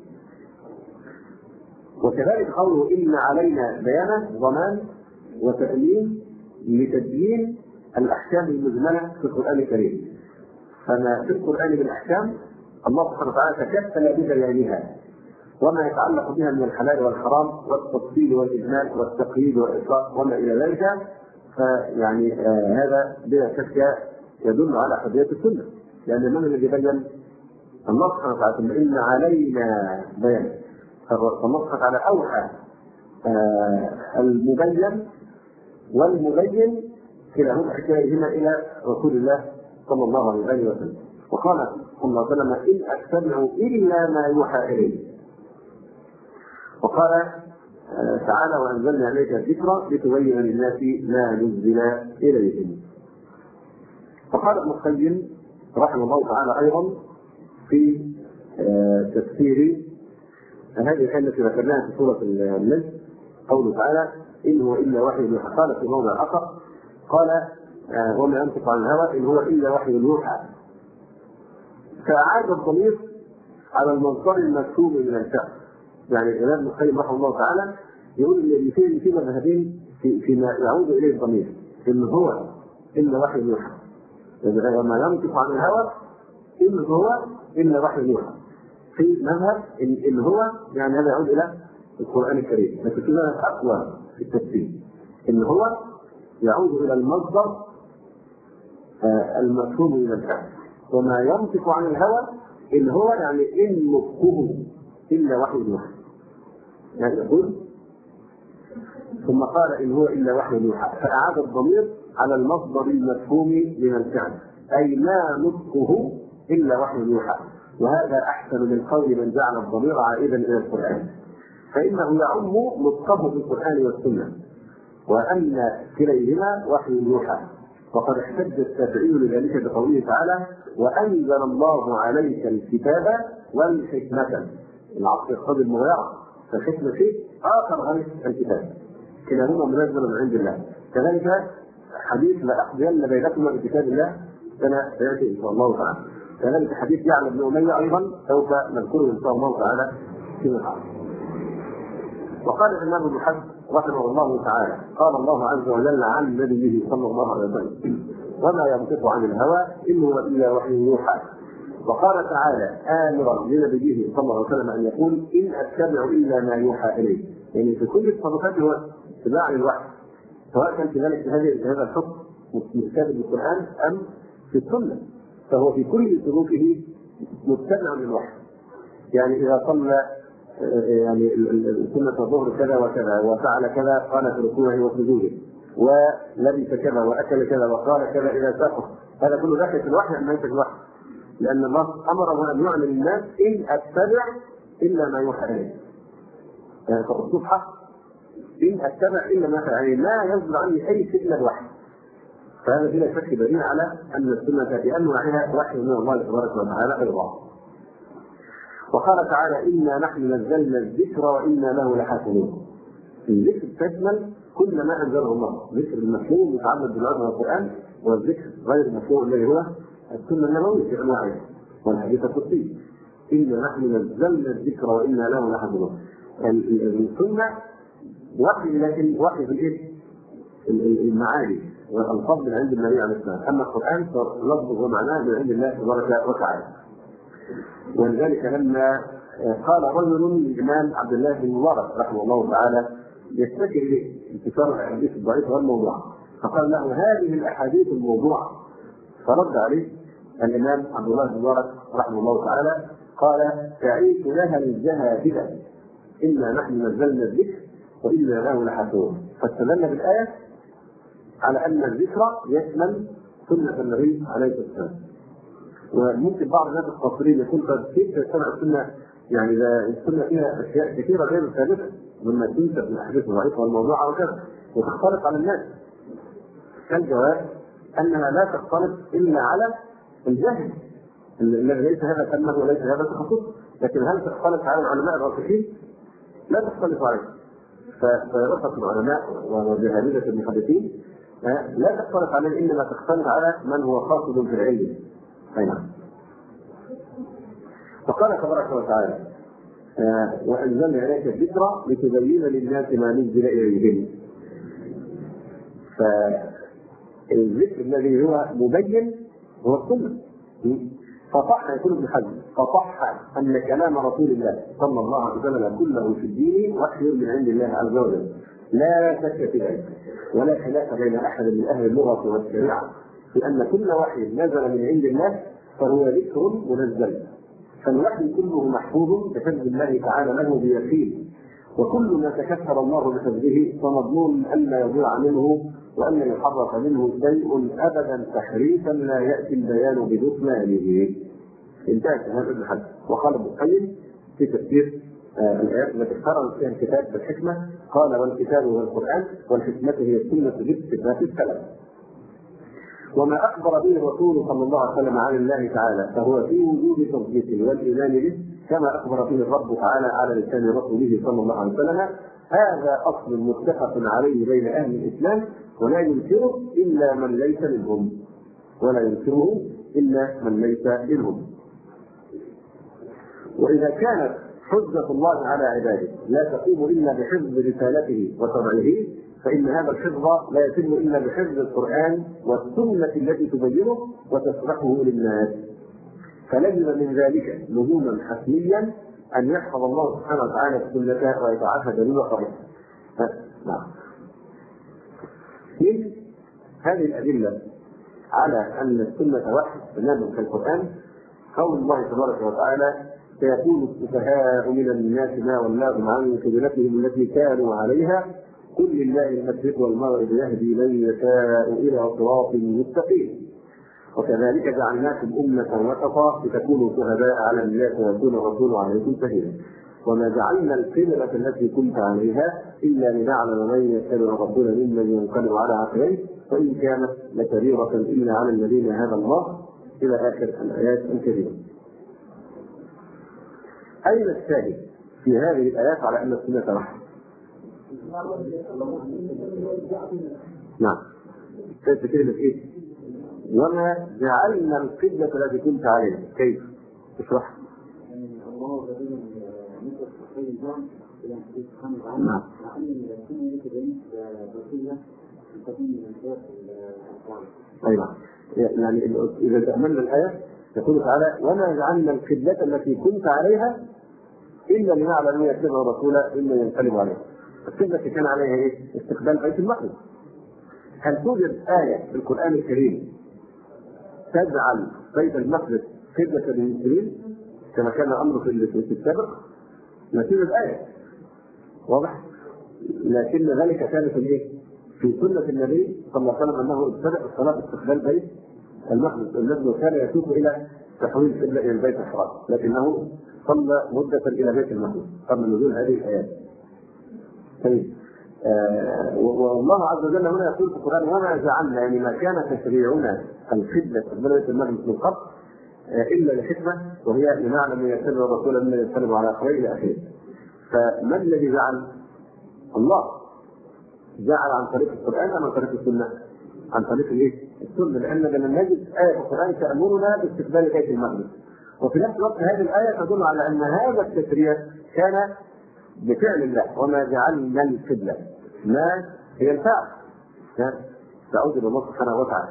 وكذلك قوله إن علينا بيانه ضمان وتأمين لتبيين الأحكام المجملة في القرآن الكريم. فما في القرآن من الأحكام الله سبحانه وتعالى تكفل ببيانها، وما يتعلق بها من الحلال والحرام والتفصيل والإجمال والتقييد والإطلاق وما إلى ذلك. فيعني هذا بلا شك يدل على حجية السنة، لأن من الذي بين؟ الله سبحانه وتعالى، ثم إن علينا بيان. فالله سبحانه وتعالى أوحى المبين والمبين كلاهما حكايهما إلى رسول الله صلى الله عليه وسلم. وقال صلى الله عليه وسلم: إن أتبع إلا ما يوحى إليه. وقال تعالى: وأنزلنا عليك الذكر لتبين للناس ما نزل إليهم. وقال ابن القيم رحمه الله تعالى أيضا في تفسير هذه الآية التي ذكرناها في سورة النجم، قوله تعالى: إن هو إلا وحي يوحى. قال في موضع آخر قال: وما ينطق عن الهوى إن هو إلا وحي يوحى. فأعاد الضمير على المصدر المكتوب من الفعل. يعني الإمام ابن القيم رحمه الله تعالى يقول ان في مذهبين فيما يعود اليه الضمير، ان هو الا وحي يوحى، وما ينطق عن الهوى ان هو الا وحي يوحى. في مذهب ان هو يعني هذا يعود الى القران الكريم، لكن في مذهب اقوى في التفسير ان هو يعود الى المصدر المفهوم من الفعل. وما ينطق عن الهوى ان هو يعني ان نطقه الا وحي يوحى. يعني يقول ثم قال إن هو إلا وحي يوحى، فأعاد الضمير على المصدر المفهوم من الفعل، أي ما نطقه إلا وحي يوحى. وهذا أحسن من قول من جعل الضمير عائدا إلى القرآن، فإنه يعم نطقه في القرآن والسنة، وأن كليهما وحي يوحى. وقد احتج الشافعي لذلك بقوله تعالى: وأنزل الله عليك الكتاب والحكمة. العصر يقتضي المغايرة، فالحكمة شيء آخر غير الكتاب، كلاهما منزل من عند الله. كذلك حديث لا أقضين بينكما بكتاب الله كما سيأتي إن شاء الله تعالى. كذلك حديث يعلى بن أمية أيضا سوف نذكره إن شاء الله تعالى فيما بعد. وقال الإمام ابن حزم رحمه الله تعالى: قال الله عز وجل عن نبيه صلى الله عليه وسلم: وما ينطق عن الهوى إن هو إلا وحي يوحى. وقال تعالى آمرا لنبيه صلى الله عليه وسلم أن يقول: إن أتبع إلا ما يوحى إليه. يعني في كل التصرفات هو اتباع الوحي، سواء كان كذلك في هذا الحكم مستثبت بالقرآن أم في السنة، فهو في كل سلوكه متبع للوحي. يعني إذا صلى يعني سنة الظهر كذا وكذا وفعل كذا قال في ركوعه وسجوده، ولبس كذا وأكل كذا وقال كذا إذا سافر، هذا كله داخل في الوحي أم ليس في الوحي؟ لأن الله أمره أن يعلم الناس: إن أتبع إلا ما يوحى إليه. يعني فالأسلوب حق، إن أتبع إلا ما يوحى إليه، لا يصدر عني أي شيء إلا الوحي. فهذا بلا شك دليل على أن السنة بأنواعها وحي من الله تبارك وتعالى أيضا. وقال تعالى: إنا نحن نزلنا الذكر وإنا له لحافظون. الذكر تشمل كل ما أنزله الله، ذكر المفهوم متعلق بالعلم والقرآن، والذكر غير المفهوم الذي هو السنة النبوية في أنواعها والحديث القدسي. إنا نحن نزلنا الذكر وإنا له لحافظون. السنة وحي، لكن وحي في المعاني والألفاظ من عند النبي عليه الصلاة والسلام. أما القرآن فلفظه ومعناه من عند الله تبارك وتعالى. ولذلك لما قال رجل للإمام عبد الله بن مبارك رحمه الله تعالى يستشير انتشار الأحاديث الضعيفة والموضوعة، فقال له: هذه الأحاديث الموضوعة. فرد عليه الإمام عبد الله بن مبارك رحمه الله تعالى قال: تعيش لها الجهابذة، إنا نحن نزلنا الذكر وإنا له لحافظون. فاستدل بالآية على أن الذكر يشمل سنة النبي عليه الصلاة والسلام. وممكن بعض الناس القاصرين يقول: كيف تتبع السنة؟ يعني السنة فيها أشياء كثيرة غير ثابتة مما تنسب من الأحاديث الضعيفة والموضوعة وكذا وتختلط على الناس. فالجواب أنها لا تختلط إلا على الجهل الذي ليس هذا فنه وليس هذا تخصصه. لكن هل تختلط على العلماء الراسخين؟ لا تختلط عليه. فرفقة العلماء وجهابذة المحدثين لا تختلط عليه، إنما تختلط على من هو قاصد في العلم. أي نعم. فقال تبارك وتعالى: وأنزلنا إليك الذكر لتبين للناس ما نزل إليهم. الذكر الذي هو مبين هو السنة. فصح يقول ابن حزم فصح أن كلام رسول الله صلى الله عليه وسلم كله في الدين وحي من عند الله عز وجل، لا شك في ذلك ولا خلاف بين أحد من أهل اللغة والشريعة في أن كل وحي نزل من عند الله فهو ذكر منزل، فالوحي كله محفوظ بحفظ الله تعالى له بيقين، وكل ما تكفل الله بحفظه فمضمون ألا يضيع منه وأن يحرف منه شيء أبدا تحريفا لا يأتي البيان ببطلانه. انتهت هذا ابن حزم. وقال ابن القيم في تفسير الآيات التي اختارت فيها الكتاب بالحكمة قال: والكتاب والقرآن والحكمة هي السنة باستثبات الكلام. وما أخبر به الرسول صلى الله عليه وسلم عن الله تعالى فهو في وجوب تصديقه والإيمان به كما أخبر به الرب تعالى على لسان رسوله صلى الله عليه وسلم. هذا أصل متفق عليه بين أهل الإسلام ولا ينكره إلا من ليس منهم، ولا ينكره إلا من ليس منهم. وإذا كانت حجة الله على عباده لا تقوم إلا بحفظ رسالته وشرعه فإن هذا الحفظ لا يتم إلا بحفظ القرآن والسنة التي تبينه وتشرحه للناس، فلزم من ذلك لزوما حتميا أن يحفظ الله سبحانه وتعالى السنة ويتعهد بوقعها. نعم. من هذه الأدلة على أن السنة وحي تنازل في القرآن قول الله تبارك وتعالى: سيقول السفهاء من الناس ما ولاهم عن قبلتهم التي كانوا عليها قل لله المشرق والمغرب يهدي من يشاء إلى صراط مستقيم وكذلك جعلناكم أمة وسطا لتكونوا شهداء على الناس ويكون الرسول عليكم شهيدا وما جعلنا القبلة التي كنت عليها إلا لنعلم من يتبع ربنا ممن ينقلب على عقبيه وإن كانت لكبيرة إلا على الذين هدى الله إلى آخر الآيات الكريمة. أين الشاهد في هذه الآيات على أن السنة وحي؟ نعم. كيف كلمة إيه؟ وما جعلنا القبلة التي كنت عليها كيف؟ اشرح. نعم. أيوة. يعني إذا تأملنا الآية يقول تعالى: وما جعلنا القبلة التي كنت عليها إلا لنعلم من يتبع الرسول إلا ينقلب عليه. القبلة التي كان عليها إيه؟ استقبال بيت المقدس. هل توجد آية في القرآن الكريم تجعل بيت المقدس قبلة للمسلمين كما كان الأمر في السابق؟ لا توجد آية، واضح؟ لكن ذلك كان في الإيه؟ في سنة النبي صلى الله عليه وسلم أنه ابتدأ الصلاة باستقبال بيت المقدس الذي كان يتوب إلى تحويل القبلة إلى البيت الحرام، لكنه صلى مدة إلى بيت المقدس قبل نزول هذه الآيات. طيب. والله عز وجل هنا يقول في القرآن: وما جعلنا، يعني ما كان تشريعنا القبلة من بيت المقدس من قبل إلا لحكمة وهي لنعلم من يتبع الرسول من يتبع على آخره إلى آخره. فما الذي جعل؟ الله جعل عن طريق القرآن أم عن طريق السنة؟ عن طريق الايه؟ السنة، لأن لما نجد آية في القرآن تأمرنا باستقبال بيت المقدس، وفي نفس الوقت هذه الآية تدل على أن هذا التشريع كان بفعل الله. وما جعلنا القبلة، ما هي الفعل تعود إلى الله سبحانه وتعالى.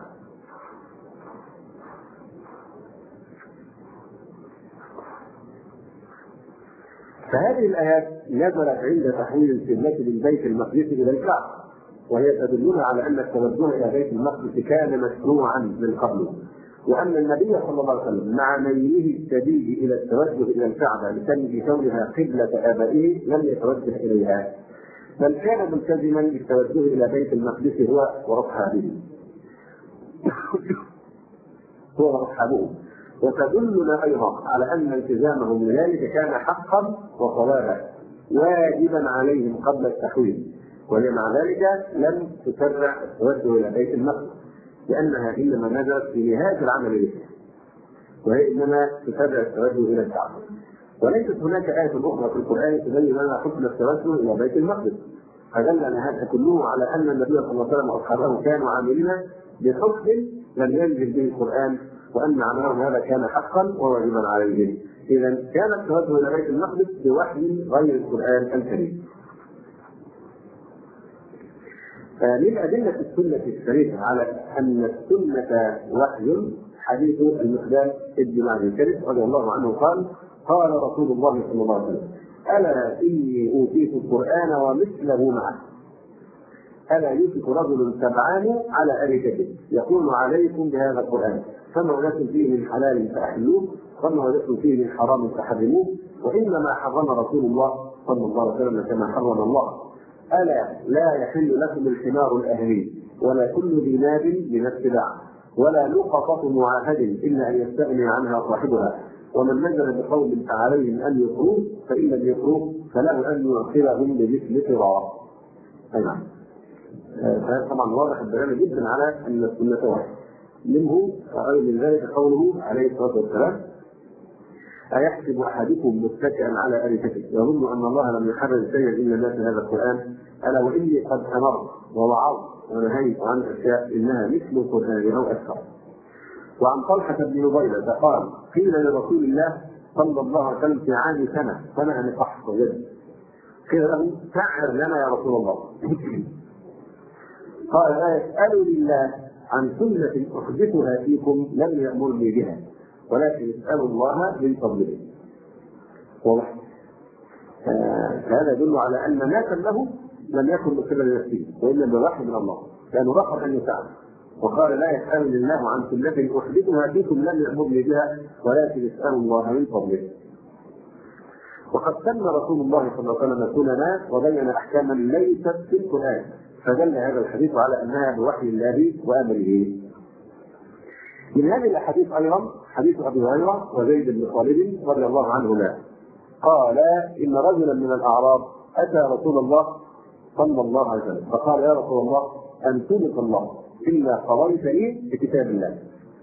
فهذه الآيات نزلت عند تحويل القبلة من بيت المقدس إلى الكعبة، وهي تدلنا على أن التوجه إلى بيت المقدس كان مشروعا من قبل، وأن النبي صلى الله عليه وسلم مع ميله الشديد إلى التوجه إلى الكعبة لكونها قبلة آبائه لم يتوجه إليها، بل كان ملتزما بالتوجه إلى بيت المقدس هو وأصحابه وتدلنا أيضا على أن التزامهم بذلك كان حقا وصوابا واجبا عليهم قبل التحويل، وهي مع ذلك لم تسرع التوجه إلى بيت المقدس لأنها إنما نزلت في نهاية العملية، وهي إنما تسرع التوجه إلى الكعبة. وليست هناك آية أخرى في القرآن تبين لنا حكم التوجه إلى بيت المقدس، فدلنا هذا كله على أن النبي صلى الله عليه وسلم وأصحابه كانوا عاملين بحكم لم ينزل به القرآن، وأن عملهم هذا كان حقا وواجبا عليهم. إذا كان التوجه إلى بيت المقدس بوحي غير القرآن الكريم. من أدلة السنة الشريفة على أن السنة وحي حديث المقدام ابن معدي الكريم رضي الله عنه قال: قال رسول الله صلى الله عليه وسلم: ألا إني أوتيت القرآن ومثله معه، ألا يوشك رجل سبعان على أريكته يقول عليكم بهذا القرآن، فما وجدتم فيه من حلال فأحلوه وما وجدتم فيه من حرام فحرموه، وإنما حرم رسول الله صلى الله عليه وسلم كما حرم الله. ألا لا يحل لكم الحمار الأهلي ولا كل ذي ناب من السباع ولا لقطة معاهد إلا أن يستغني عنها صاحبها، ومن نزل بقوم فعليهم أن يقروه فإن لم يقروه فله أن يؤخرهم بمثل قراء. أي نعم. فهذا طبعا واضح البيان جدا على أن السنة واحد. منه أو من ذلك قوله عليه الصلاة والسلام: أيحسب أحدكم متكئا على أريكته يظن أن الله لم يحرم شيئا إلا ما في هذا القرآن، ألا وإني قد أمرت ووعظت ونهيت عن أشياء إنها مثل القرآن أو أكثر. وعن طلحة بن عبيدة قال: قيل لرسول الله صلى الله عليه وسلم في عام سنة أن قحط يد، قيل له: سعر لنا يا رسول الله. قال: لا يسألني الله عن سنة أحدثها فيكم لم يأمرني بها، ولكن يسأل الله من فضله. واضح؟ هذا يدل على أن ما كان له لم يكن مكتبا لنفسه وإلا بوحي من الله، لأنه رفض أن يسأل وقال: لا يسألني الله عن سنة أحدثها فيكم لم يأمرني بها، ولكن يسأل الله من فضله. وقد سن رسول الله صلى الله عليه وسلم سننا وبين أحكاما ليست في القرآن، فدل هذا الحديث على أنها بوحي الله وأمره. من هذه الأحاديث أيضا حديث أبي هريرة وزيد بن خالد رضي الله عنهما قال: إن رجلا من الأعراب أتى رسول الله صلى الله عليه وسلم فقال: يا رسول الله، أنتمك الله إلا قضيت لي بكتاب الله،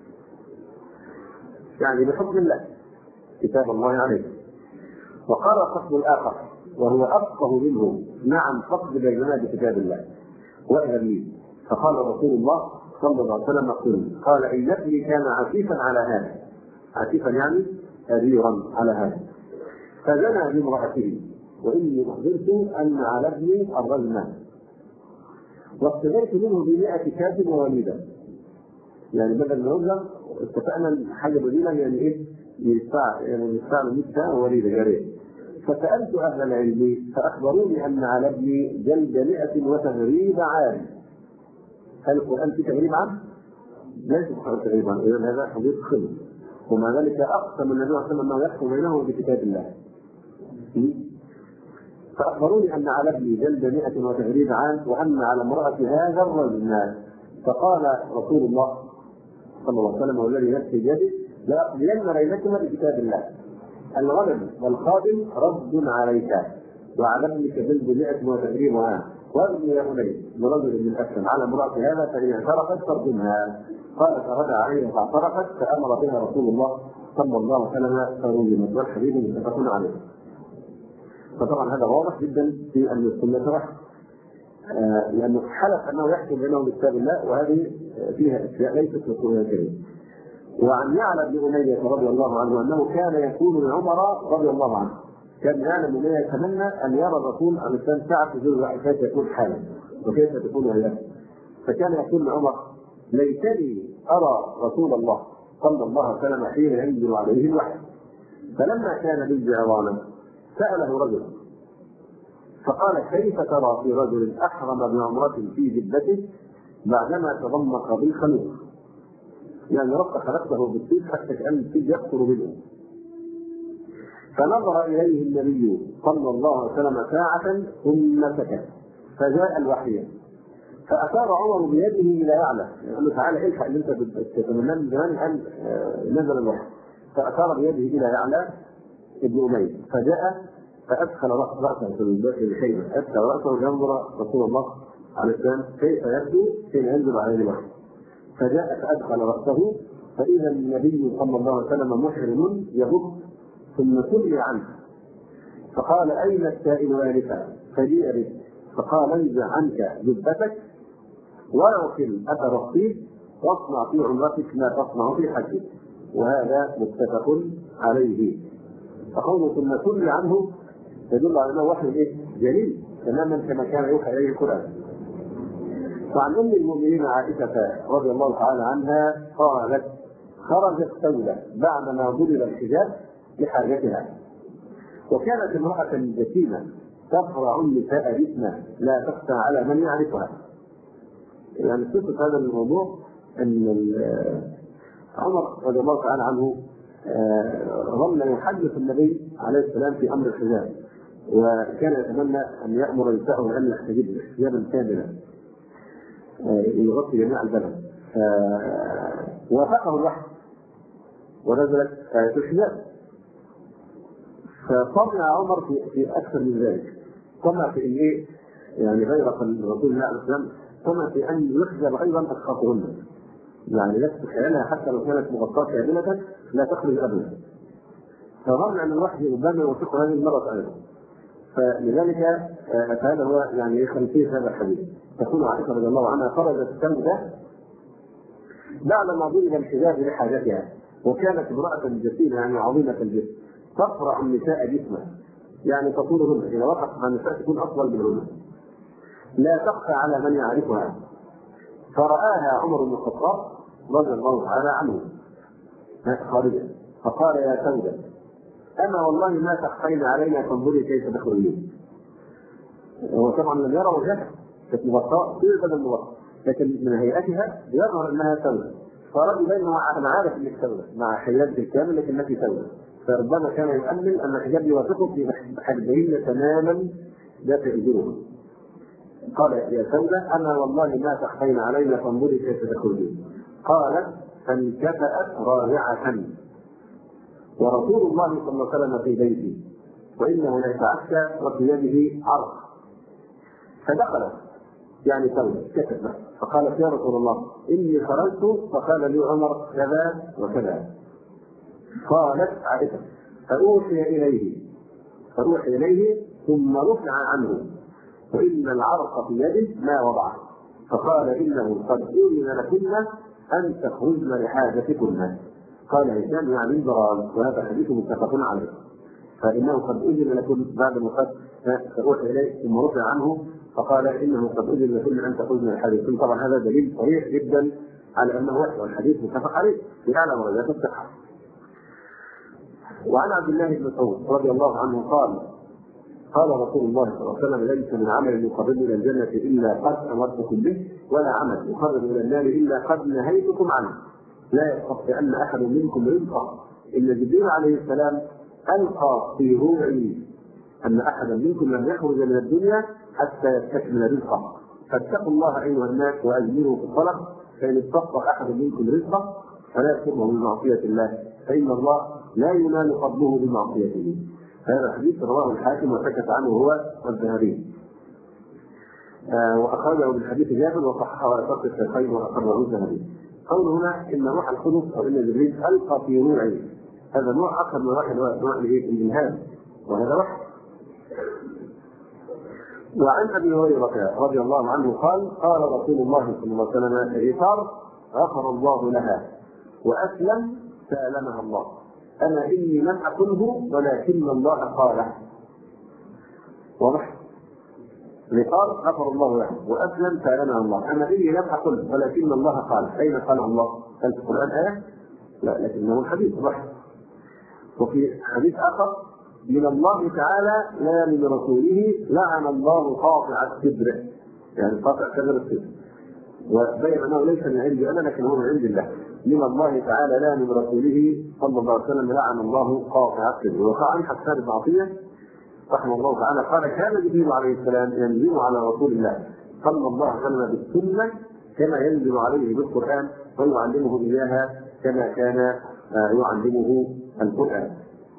يعني بحكم الله كتاب الله عليه. وقال الخصم الآخر وهو أفقه منه: نعم، فقد بيننا بكتاب الله وأذن لي. فقال رسول الله صلى الله عليه وسلم: قال: إن ابني كان عفيفا على هذا، عفيفا يعني أريرا على هذا، فزنى بامرأته، وإني أخبرت أن على ابني الرجم، واقتديت منه ب100 كاتب ووليدا، يعني بدل ما يظلم اتفقنا حاجة بديلة، يعني إيه؟ يدفع له 100 ساعة ووليدا جارية. فسألت أهل العلم فأخبروني أن على ابني جلد 100 وتغريب عام. هل القرآن في تغريب عام؟ ليس تغريب عام، إذن هذا حديث خلص. ومع ذلك أقسم النبي صلى الله عليه وسلم أنه يحكم بينه بكتاب الله. فأخبروني أن على ابني جلد 100 وتغريب عام، وأن على امرأة هذا الرجل. فقال رسول الله صلى الله عليه وسلم: والذي نفسي بيده لأقضين بينكما بكتاب الله، الغنم والخادم رد عليك، وعلى ابنك جلد 100 وتغريب عام، وابني يا بني لرجل من أسلم على امرأة هذا فإن اعترفت فارجمها. قال: فرجع عليه فاعترفت، فأمر بها رسول الله صلى الله عليه وسلم فرجمت. والحديث متفق عليه. فطبعا هذا واضح جدا في أن السنة واحد، لأنه حلف أنه يحكم بينهم بكتاب الله، وهذه فيها أشياء ليست في القرآن الكريم. وعن يعلى بن أمية رضي الله عنه أنه كان يكون لعمر رضي الله عنه، كان يعلى بن أمية يتمنى أن يرى الرسول عن الإنسان ساعة تزول كيف يكون حالا وكيف تكون هيئته. فكان يقول لعمر: ليتني أرى رسول الله صلى الله عليه وسلم حين ينزل عليه الوحي. فلما كان بالجعرانة سأله رجل فقال: كيف ترى في رجل أحرم بعمرة في جبته بعدما تضمق بالخلوق؟ يعني ربط خلقته بالسيف حتى كأن السيف يقطر منه. فنظر إليه النبي صلى الله عليه وسلم ساعة ثم سكت، فجاء الوحي فأشار عمر بيده إلى يعلى، قال له: تعالى الحق اللي أنت تتمناه من زمان الآن نزل الوحي. فأشار بيده إلى يعلى ابن أمية، فجاء فأدخل رأسه في الخيمة، أدخل رأسه ينظر رسول الله عليه السلام كيف يبدو حين ينزل عليه الوحي. فجاء فأدخل رأسه فإذا النبي صلى الله عليه وسلم محرم يبص، ثم سئل عنه فقال: أين السائل آنفا؟ فجيء به فقال: انزع عنك جبتك واغسل أثر الطيب واصنع في عمرتك ما تصنع في حجك. وهذا متفق عليه. فقوله ثم سئل عنه يدل على أنه وحي جليل تماما كما كان يوحى إليه القرآن. وعن ام المؤمنين عائشه رضي الله تعالى عنها قالت: خرجت سودة بعدما ضرب الحجاب لحاجتها، وكانت امراه جسيمه تفرع النساء باسمها لا تخفى على من يعرفها. يعني قصه هذا الموضوع ان عمر رضي الله تعالى عنه ظل يحدث النبي عليه السلام في امر الحجاب، وكان يتمنى ان يامر نساءه ان يحتجبن حجابا كاملا يغطي جميع البدن، وافقه الوحي ونزلت آية الحجاب. فطمع عمر في اكثر من ذلك، طمع في ان ايه يعني غير رسول الله عليه السلام، طمع في ان يحجب ايضا اشخاصهن، يعني لا تتخيلها حتى لو كانت مغطاه كامله لا تخرج ابدا. فظن ان الوحي ربما يوثق هذه المره ايضا، فلذلك هذا هو يعني خلفيه هذا الحديث. تقول عائشه رضي الله عنها: خرجت سودة بعدما ضرب الحجاب لحاجتها، وكانت امراه جسيمه يعني عظيمه الجسم تفرع النساء جسمها، يعني تطولهن، اذا وقفت مع النساء تكون اطول منهن، لا تخفى على من يعرفها. فرآها عمر بن الخطاب رضي الله تعالى عنه خارجا، فقال: يا سودة، اما والله ما تخفين علينا فانظري كيف تخرجين. هو طبعا لم يرى وجهها، كانت مغطاة كل بدن مغطى، لكن من هيئتها يظهر انها سودة، فرد بينه انا عارف انك سودة مع حجاب الكامل لكنك سودة، فربما كان يؤمن ان الحجاب يوافقه في حجبهن تماما دافع جرمه. قال: يا سودة، انا والله ما تخفين علينا فانظري كيف تخرجين. قالت: فانكفأت راجعة، ورسول الله صلى الله عليه وسلم في بيتي وانه ليتعشى وفي يده عرق. فدخلت يعني سودة كتبت، فقالت: يا رسول الله اني خرجت فقال لي عمر كذا وكذا. قالت عائشة: فأوحي إليه ثم رفع عنه، وإن العرق في يده ما وضعه، فقال: إنه قد أذن لكن أن تخرجن لحاجتكن. قال هشام: يعني البراء، وهذا حديث متفق عليه. فإنه قد أذن لكم بعد ما قد فأوحي إليه ثم رفع عنه، فقال: إنه قد أذن لكم أن تخرجن لحاجتكن. طبعا هذا دليل صريح جدا على أنه وحي، والحديث متفق عليه في أعلى درجات الصحة. وعن عبد الله بن مسعود رضي الله عنه قال: قال رسول الله صلى الله عليه وسلم: ليس من عمل يقربني الى الجنه الا قد امرتكم به، ولا عمل يقرب الى النار الا قد نهيتكم عنه. لا يستطيعن احد منكم رزقه الا جبريل عليه السلام القى في روعي ان احدا منكم لم يخرج من الدنيا حتى يستكمل رزقه، فاتقوا الله ايها الناس واجملوا في الطلب، فان استطاع احد منكم رزقه فلا يكتبه بمعصيه الله، فان الله لا ينال فضله بمعصيته. هذا الحديث رواه الحاكم وسكت عنه هو والذهبي، واخرجه من حديث جابر وصححه وأثر الشيخين واقره الذهبي. قوله هنا ان روح القدس او ان جبريل القى في روعي، هذا نوع اخر من روح نوع الالهام، وهذا وحي. وعن ابي هريره رضي الله عنه قال: قال رسول الله صلى الله عليه وسلم: الرفار غفر الله لها واسلم سالمها الله، انا اني لم اقله ولكن الله قاله. واضح؟ الرفار غفر الله له واسلم سالمها الله، انا اني لم اقله ولكن الله قاله. اين قال الله؟ هل في القران ايه؟ لا، لكنه الحديث وحي. وفي حديث اخر: من الله تعالى لا من رسوله لعن الله قاطع الكبر، يعني قاطع كبر الكبر، وبين انه ليس من عندي انا لكن هو من عند الله. من الله تعالى لا من رسوله صلى الله عليه وسلم لعن الله قاطع الكبر. وقع عن حسان بن عطيه رحمه الله تعالى قال: كان جبريل عليه السلام ينزل على رسول الله صلى الله عليه وسلم بالسنه كما ينزل عليه بالقران، ويعلمه اياها كما كان يعلمه القران.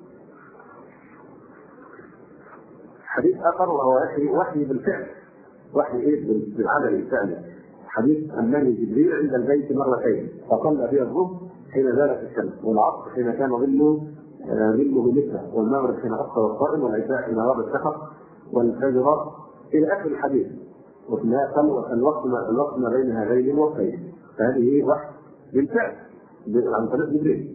حديث اخر وهو وحي بالفعل، وحي ايه؟ بالعمل الفعلي. حديث أمني جبريل عند البيت مرتين، فصلى بها الظهر حين زالت الشمس، والعصر حين كان ظله مثله، والمغرب حين أفطر الصائم، والعشاء حين غاب الشفق، والفجر إلى آخر الحديث. الوقت ما بين هذين الوقتين، فهذه وحي بالفعل عن طريق جبريل.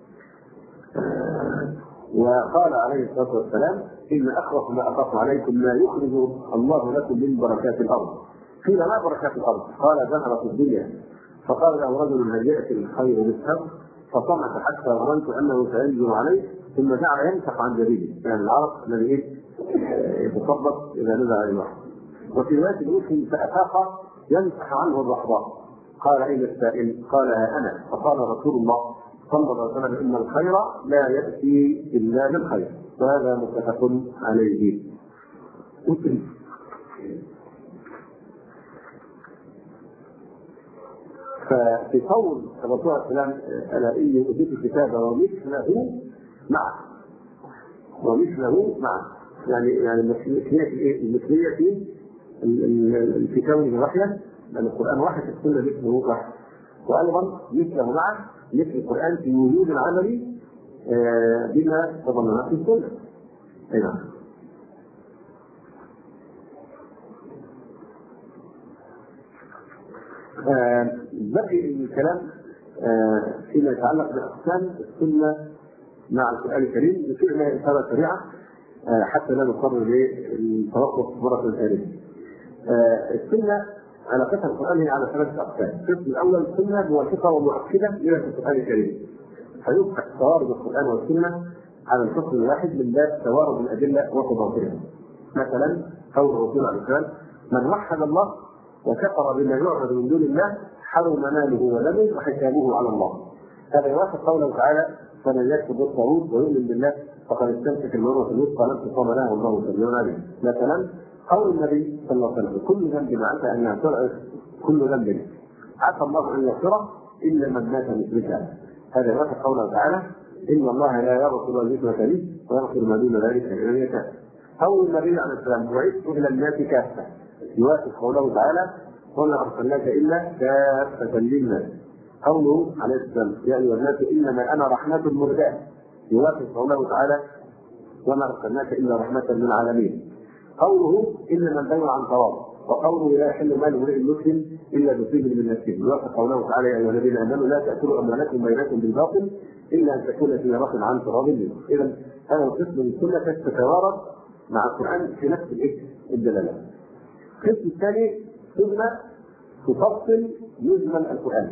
وقال عليه الصلاة والسلام: إن أخوف ما أخاف عليكم ما يخرج الله لكم من بركات الأرض، قيل ما بركات الارض؟ قال ظهرت الدنيا. فقال له رجل هل ياتي الخير بالشر؟ فصمت حتى ظننت انه سينزل عليه، ثم جعل يمسح عن جبينه، يعني العرق الذي يتصبط اذا نزل عليه الوحي. وفي روايه مسلم فافاق يمسح عنه الرحضاء. قال اين السائل؟ قال ها انا. فقال رسول الله صلى الله عليه وسلم ان الخير لا ياتي الا بالخير، وهذا متفق عليه. ففي قول الرسول عليه السلام الا اني اوتيت الكتاب ومثله معه، ومثله معه، يعني المثليه في كونه وحيا، لان القران واحد، السنه مثله واحد، وايضا مثله معه مثل القران في وجود العمل بما تضمنه في السنه. اي نعم. بقي الكلام فيما يتعلق باقسام السنه مع القران الكريم، نشير الى اشاره سريعه حتى لا نضطر للتوقف مره ثانيه. السنه علاقتها القران هي على ثلاثه اقسام. القسم الاول سنه موافقه ومؤكده لما في القران الكريم، فيبحث توارد القران والسنه على القسم الواحد من باب توارد الادله وتضافرها. مثلا قول الرسول عليه السلام من وحد الله وكفر بما يعبد من دون الله حرم ماله ودمه وحسابه على الله. هذا يوافق قوله تعالى فمن يكفر بالطاغوت ويؤمن بالله فقد استمسك بالعروة الوثقى لا انفصام لها والله سميع عليم. مثلا قول النبي صلى الله عليه وسلم كل ذنب عسى ان يغفر، كل ذنب عسى الله ان يغفره الا من مات مشركا. هذا يوافق قوله تعالى ان الله لا يغفر ان يشرك به ويغفر ما دون ذلك لمن يشاء. قول النبي عليه السلام بعثت الى الناس كافه، يوافق قوله تعالى وما ارسلناك الا كافه للناس. قوله عليه السلام يا ايها الناس انما انا رحمه مهداه، يوافق قوله تعالى وما ارسلناك الا رحمه للعالمين. قوله انما البيع عن تواضع، وقوله لا يحل مال امرئ مسلم الا بطيب من نفسه، يوافق قوله تعالى يا ايها الذين امنوا لا تاكلوا اموالكم بينكم بالباطل الا ان تكون تجاره عن تراض منكم. اذا هذا القسم من السنه تتوارد مع القران في نفس الدلاله. القسم الثاني سنه تفصل مجمل القران،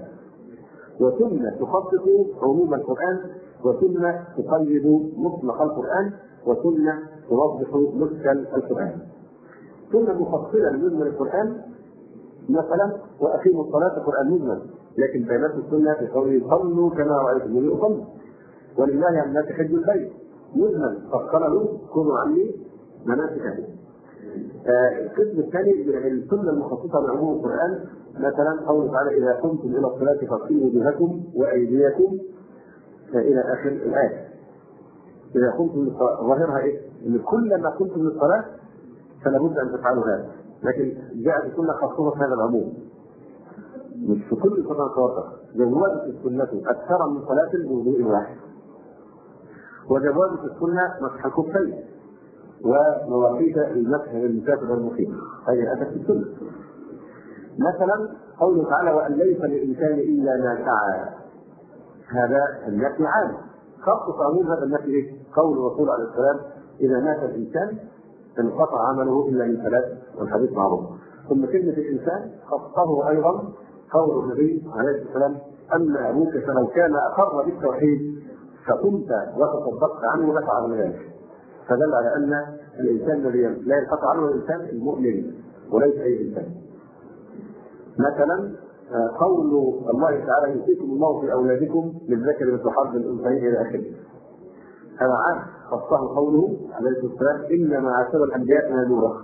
وسنه تخصص عموم القران، وسنه تقيد مطلق القران، وسنه توضح مشكل القران. سنه مفصله لمجمل القران مثلا واقيموا الصلاه قران مجمل، لكن بينات السنه في قوله صلوا كما رايتموني اصلي، ولله على الناس حج البيت مجمل فقالوا كونوا عني مناسككم. القسم الثاني السنه المخصصه لعموم القران، مثلا قوله تعالى اذا قمتم الى الصلاه فاغسلوا وجوهكم وايديكم الى اخر الايه. اذا قمتم ظاهرها ايه؟ ان كلما قمتم للصلاه فلا بد ان تفعلوا هذا، لكن جاءت السنه خاصه هذا العموم مش في كل صلاه توقف. جوازت السنه اكثر من صلاه بوضوء واحد، وجوازت السنه مسح الخفين ومواقيت المسح للمسافر والمقيم، هذه اتت في السنه. مثلا قوله تعالى وان ليس للانسان الا ما سعى، هذا النفي عام، خاص عموم هذا النفي ايه؟ قول الرسول عليه السلام اذا مات الانسان انقطع عمله الا من ثلاث، والحديث معروف. ثم كلمه الانسان خصه ايضا قول النبي عليه السلام اما ابوك فلو كان اقر بالتوحيد فكنت وتصدقت عنه لفعل ذلك، فدل على ان الانسان الذي لا ينقطع عنه الانسان المؤمن وليس اي انسان. مثلا قول الله تعالى يوصيكم الله في اولادكم للذكر مثل حظ الانثيين الى اخره، هذا عام خصه قوله عليه السلام انما عاشر الانبياء نادوره،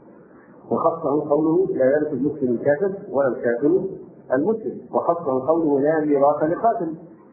وخصه قوله لا يرث المسلم الكافر ولا الكافر المسلم، وخصه قوله لا ميراث لقاتل.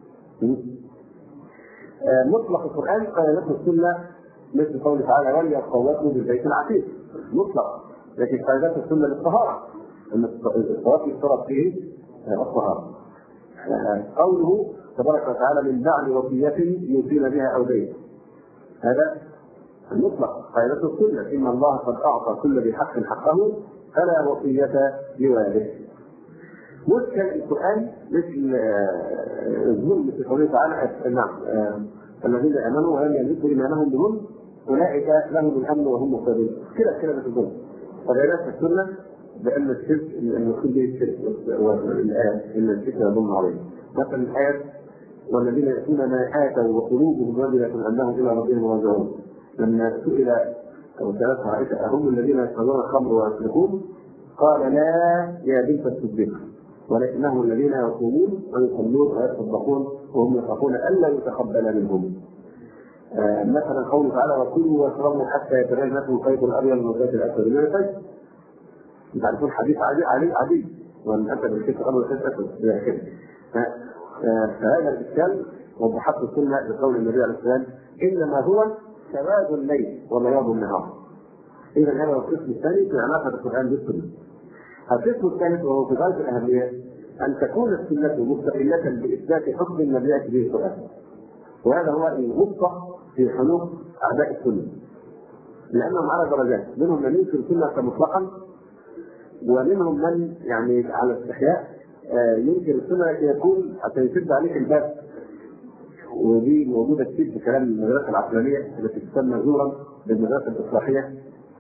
مطلق القران قيادته السنه مثل قوله تعالى وليطوفوا بالبيت العتيق مطلق، لكن قيادته السنه للطهاره ان الطواف يشترط فيه الطهاره. قوله تبارك وتعالى من بعد وصيه يوصين بها او دين، هذا المطلق قاعدته السنه ان الله قد اعطى كل ذي حق حقه فلا وصيه لوارث. مشكل القران مثل الظلم في قوله تعالى نعم الذين امنوا ولم يلبسوا ايمانهم بظلم اولئك لهم الامن وهم مهتدون، كده في الظلم. فبيانات السنه بأن الشرك المقصود به الشرك والآية إن الشرك يضم عليه. مثلا الآية والذين يأتون ما آتوا وقلوبهم وجلة أنهم إلى ربهم راجعون. لما سئل أو سألت عائشة أهم الذين يشربون الخمر ويسرقون؟ قال لا يا بنت الصديق، ولكنهم الذين يصومون ويصلون ويتصدقون وهم يخافون ألا يتقبل منهم. مثلا قوله تعالى وكلوا واشربوا حتى يتبين لكم الخيط الأبيض من الخيط الأسود من الفجر. تعرفون حديث عدي وأن أنت بالخيط الأبيض والخيط الأسود كده. فهذا الإشكال وضحته السنة بقول النبي عليه الصلاة والسلام إنما هو سواد الليل وبياض النهار. إذا هذا القسم الثاني في علاقة القرآن بالسنة. القسم الثالث وهو في غاية الأهمية أن تكون السنة مستقلة بإثبات حكم النبي به القرآن. وهذا هو الغصة في حلول أعداء السنة، لأنهم على درجات، منهم من ينكر السنة مطلقا، ومنهم من يعني على استحياء ينكر السنة يكون حتى يسد عليك الباب. ودي موجودة كتير في كلام المدرسة العقلانية التي تسمى زورا بالمدرسة الإصلاحية،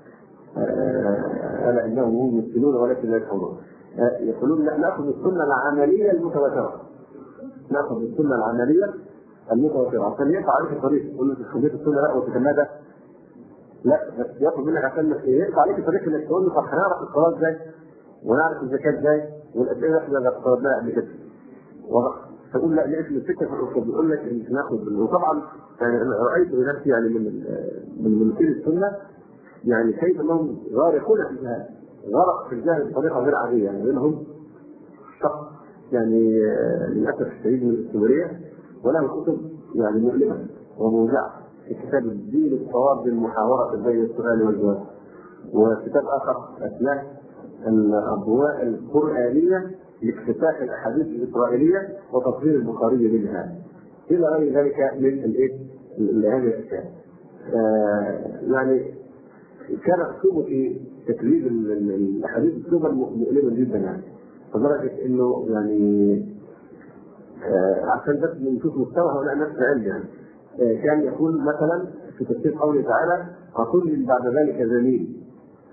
ألا إنهم هم يمثلون ولكن لا يفهمون. يقولون لا نأخذ السنة العملية المتواترة، نأخذ السنة العملية المتواترة عشان يقع عليك الطريق. يقول لك خذيت السنة لا وتتمادى، لا بس ياخذ منك عشان يقع عليك الطريق انك تقول له طب هنعرف الصلاة ازاي؟ ونعرف الزكاة ازاي؟ والأسئلة احنا افترضناها قبل كده. واضح؟ تقول لا لقيت الفكرة في الأصول بيقول لك إن ناخذ. وطبعا يعني أنا رأيت بنفسي يعني من منكر السنة يعني كيف انهم غارقون في الجهل، غرق في الجهل بطريقه غير عاديه. يعني منهم شخص يعني للاسف الشديد من السوريه وله كتب يعني مؤلمه وموجعه في كتاب الدين الصواب للمحاوره بين السؤال والجواب، وكتاب اخر اسماه الاضواء القرانيه لاكتشاف الاحاديث الاسرائيليه وتطهير البخاري منها الى غير ذلك من هذه الاشياء. يعني كان اسلوبه في تكذيب الاحاديث اسلوبا مؤلما جدا، يعني لدرجه انه يعني عشان بس نشوف مستوى هؤلاء الناس في علم يعني كان يقول مثلا في تفسير قوله تعالى وكل بعد ذلك زميل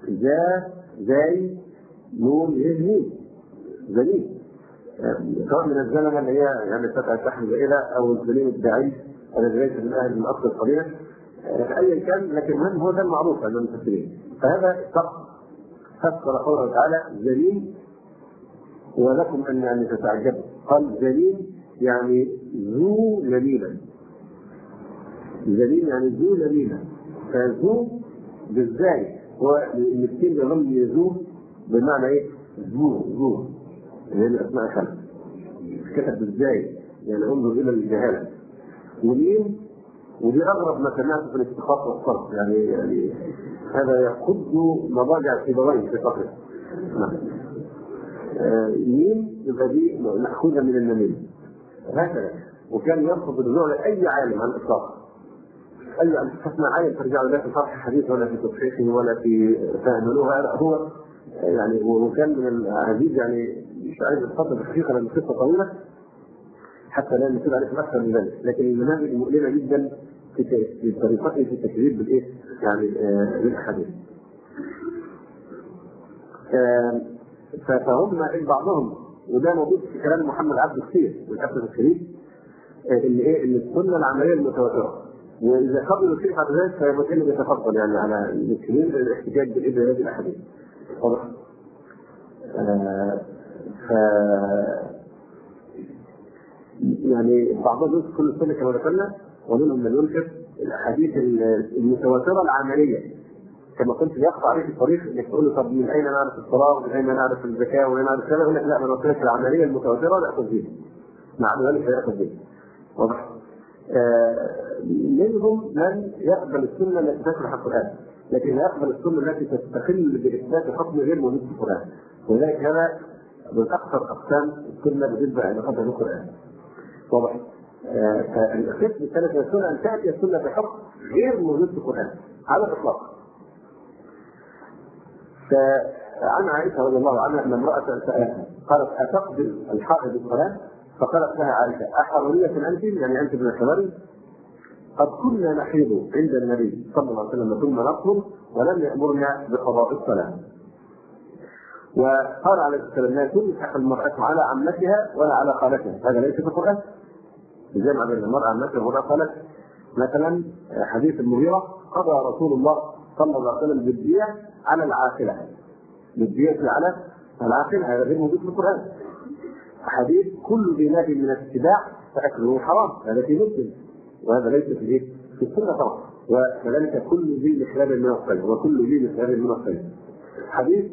زي نون يزمين زميل، سواء من الزمن اللي هي يعني تحت زائله او الزميل الداعي الذي ليس من اهل من اصل القبيله ايا كان، لكن من هو ده المعروف عند المفسرين. فهذا فسر قوله تعالى زميل ولكم ان يعني تتعجبوا، قال زميل يعني ذو لميلة، زميل يعني ذو لميلة، فذو بالزاي هو المسكين يظل يذو بمعنى ايه؟ ذو هي الاسماء خلق كتب بالزاي يعني انظر الى الجهاله. ومين ودي اغرب ما سمعته في الاستخاص والصرف، يعني هذا يقض مضاجع سيبويه في فقره. مين يبقى دي مأخوذة من النميمة هكذا. وكان يرفض الرجوع لاي عالم على الاطلاق، اي تسمع عالم ترجع لا في شرح حديث ولا في تصحيحه ولا في فهم لغه، هو يعني وكان من العزيز يعني مش عايز اتفضل الحقيقه لان القصه طويله حتى لا نسيب عليكم اكثر من ذلك، لكن المناهج مؤلمه جدا في طريقته في التكذيب بالايه؟ يعني بالاحاديث. فهم بعضهم وده موجود في كلام محمد عبد كثير للاسف الشديد ان ايه؟ ان السنه العمليه المتواتره، واذا قبلوا الشيء بعد ذلك فيبقى اللي بيتفضل يعني على المسلمين الاحتجاج بالايه؟ هذه الاحاديث. واضح؟ يعني بعضهم يذكر كل سنه كما ذكرنا، ومنهم من ينكر الاحاديث المتواتره العمليه كما كنت يقطع عليك الطريق انك تقول له طب من اين نعرف الصلاه ومن اين نعرف الزكاه ومن اين نعرف كذا، يقول لك لا انا قلت لك العمليه المتواتره لا تاخذ بها، مع ذلك لا ياخذ بها. واضح؟ منهم من يقبل السنه التي تشرح القران لكن لا يقبل السنه التي تستقل باثبات حكم غير موجود في القران، ولذلك هذا من اكثر اقسام السنه بالنسبه لعلاقتها بالقران. واضح؟ فالقسم الثالث من السنه ان تاتي السنه بحكم غير موجود في القران على الاطلاق. فعن عائشه رضي الله عنها ان امراه سالتها قالت اتقبل الحائض الصلاه؟ فقالت لها عائشه احروريه انت؟ يعني انت من الحواري؟ قد كنا نحيض عند النبي صلى الله عليه وسلم ثم نطهر ولم يامرنا بقضاء الصلاه. وقال عليه الصلاه والسلام: لا تنكح المراه على عمتها ولا على خالتها. هذا ليس في القران. الجمع بين المراه عمتها ولا خالتها. مثلا حديث المغيرة: قضى رسول الله صلى الله عليه وسلم بالدية على العاقلة. بالدية على العاقلة، هذا غير موجود في القرآن. حديث: كل ذي ناب من السباع فأكله حرام، هذا في مسلم، وهذا ليس في السنة طبعا. وكذلك كل ذي مخلب من الصيد، وكل ذي مخلب من الصيد. حديث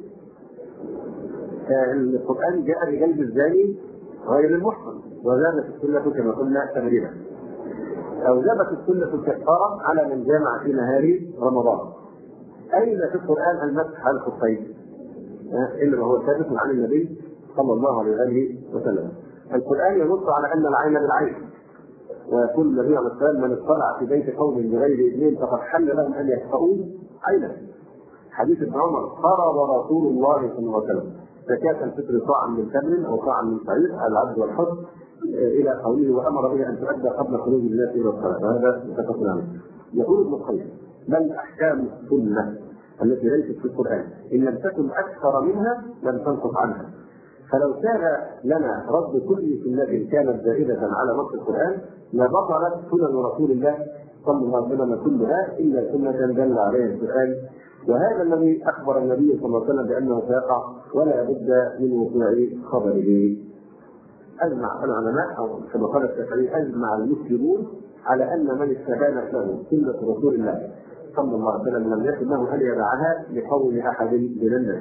القرآن جاء بجلد الزاني غير المحصن، وزادت السنة كما قلنا تغريبا. أوجبت السنة الكفارة على من جامع في نهار رمضان. أين في القرآن المسح على الخفين؟ إنما هو ثابت عن النبي صلى الله عليه وآله وسلم. القرآن ينص على أن العين بالعين، ويقول النبي عليه الصلاة والسلام: من اطلع في بيت قوم بغير إذن فقد حل لهم أن يخطئوا عينه. حديث ابن عمر: فرض رسول الله صلى الله عليه وسلم زكاة الفطر صاعا من تمر أو صاعا من شعير على العبد والحر، إلى قوله: وأمر به أن تؤدى قبل خروج الناس إلى الصلاة. وهذا متفق عليه. يقول ابن القيم: بل أحكام السنة التي ليست في القرآن إن لم تكن أكثر منها لم تنقص عنها. فلو كان لنا رد كل سنة كانت زائدة على نص القرآن لبطلت سنن رسول الله صلى الله عليه وسلم كلها إلا سنة دل عليها القرآن. وهذا الذي أخبر النبي صلى الله عليه وسلم بأنه سيقع ولا بد من وقوع خبره. أجمع العلماء أو كما قال الشافعي: أجمع المسلمون على أن من استبانت له سنة رسول الله صلى الله عليه وسلم لم يكن له أن يدعها لقول أحد من الناس.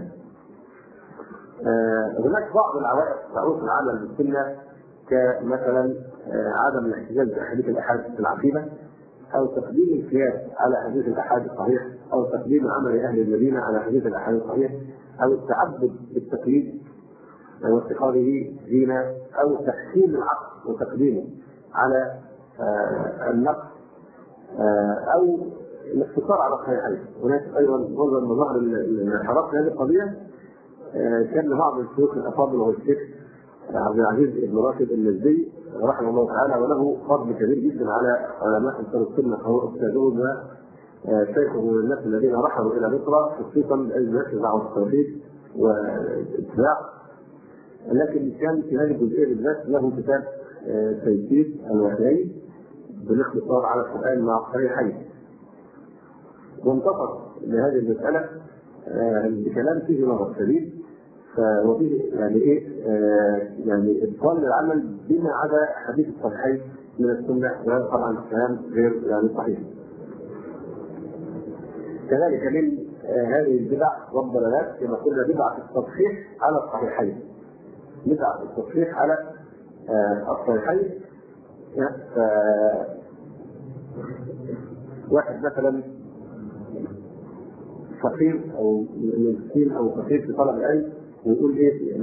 هناك بعض العوائق تعوق العمل بالسنة، كمثلا عدم الاحتجاج بأحاديث الأحاد في العقيدة، أو تقديم القياس على حديث الأحاد الصحيح، أو تقديم عمل أهل المدينة على حديث الأحاد الصحيح، أو التعبد بالتقليد واتخاذه دينا، أو تحكيم العقل وتقديمه على النقص، أو الاقتصار على الصحيحين. هناك أيضا نظر من ظهر الانحراف في هذه القضية. كان بعض الشيوخ الأفاضل وهو الشيخ عبد العزيز بن راشد النجدي رحمه الله تعالى، وله فضل كبير جدا على علماء أنصار السنة، فهو أستاذهم وشيخه من الناس الذين رحلوا إلى مصر خصوصا لأجل دعوة التوحيد والاتباع. لكن كان في هذه الجزئية بالذات له كتاب تيسير الوحيين بالاختصار على القرآن مع الصحيحين، وانتصر لهذه المسألة بكلام فيه نظر شديد، وفيه يعني يعني ابطال للعمل بما عدا حديث الصحيحين من السنة، وهذا طبعا كلام غير يعني صحيح. كذلك من هذه البدع والضلالات كما قلنا بدعة التصحيح على الصحيحين. بدعة التصحيح على الصحيحين، واحد مثلا فقير او مسكين او فقير في طلب العلم ويقول ايه؟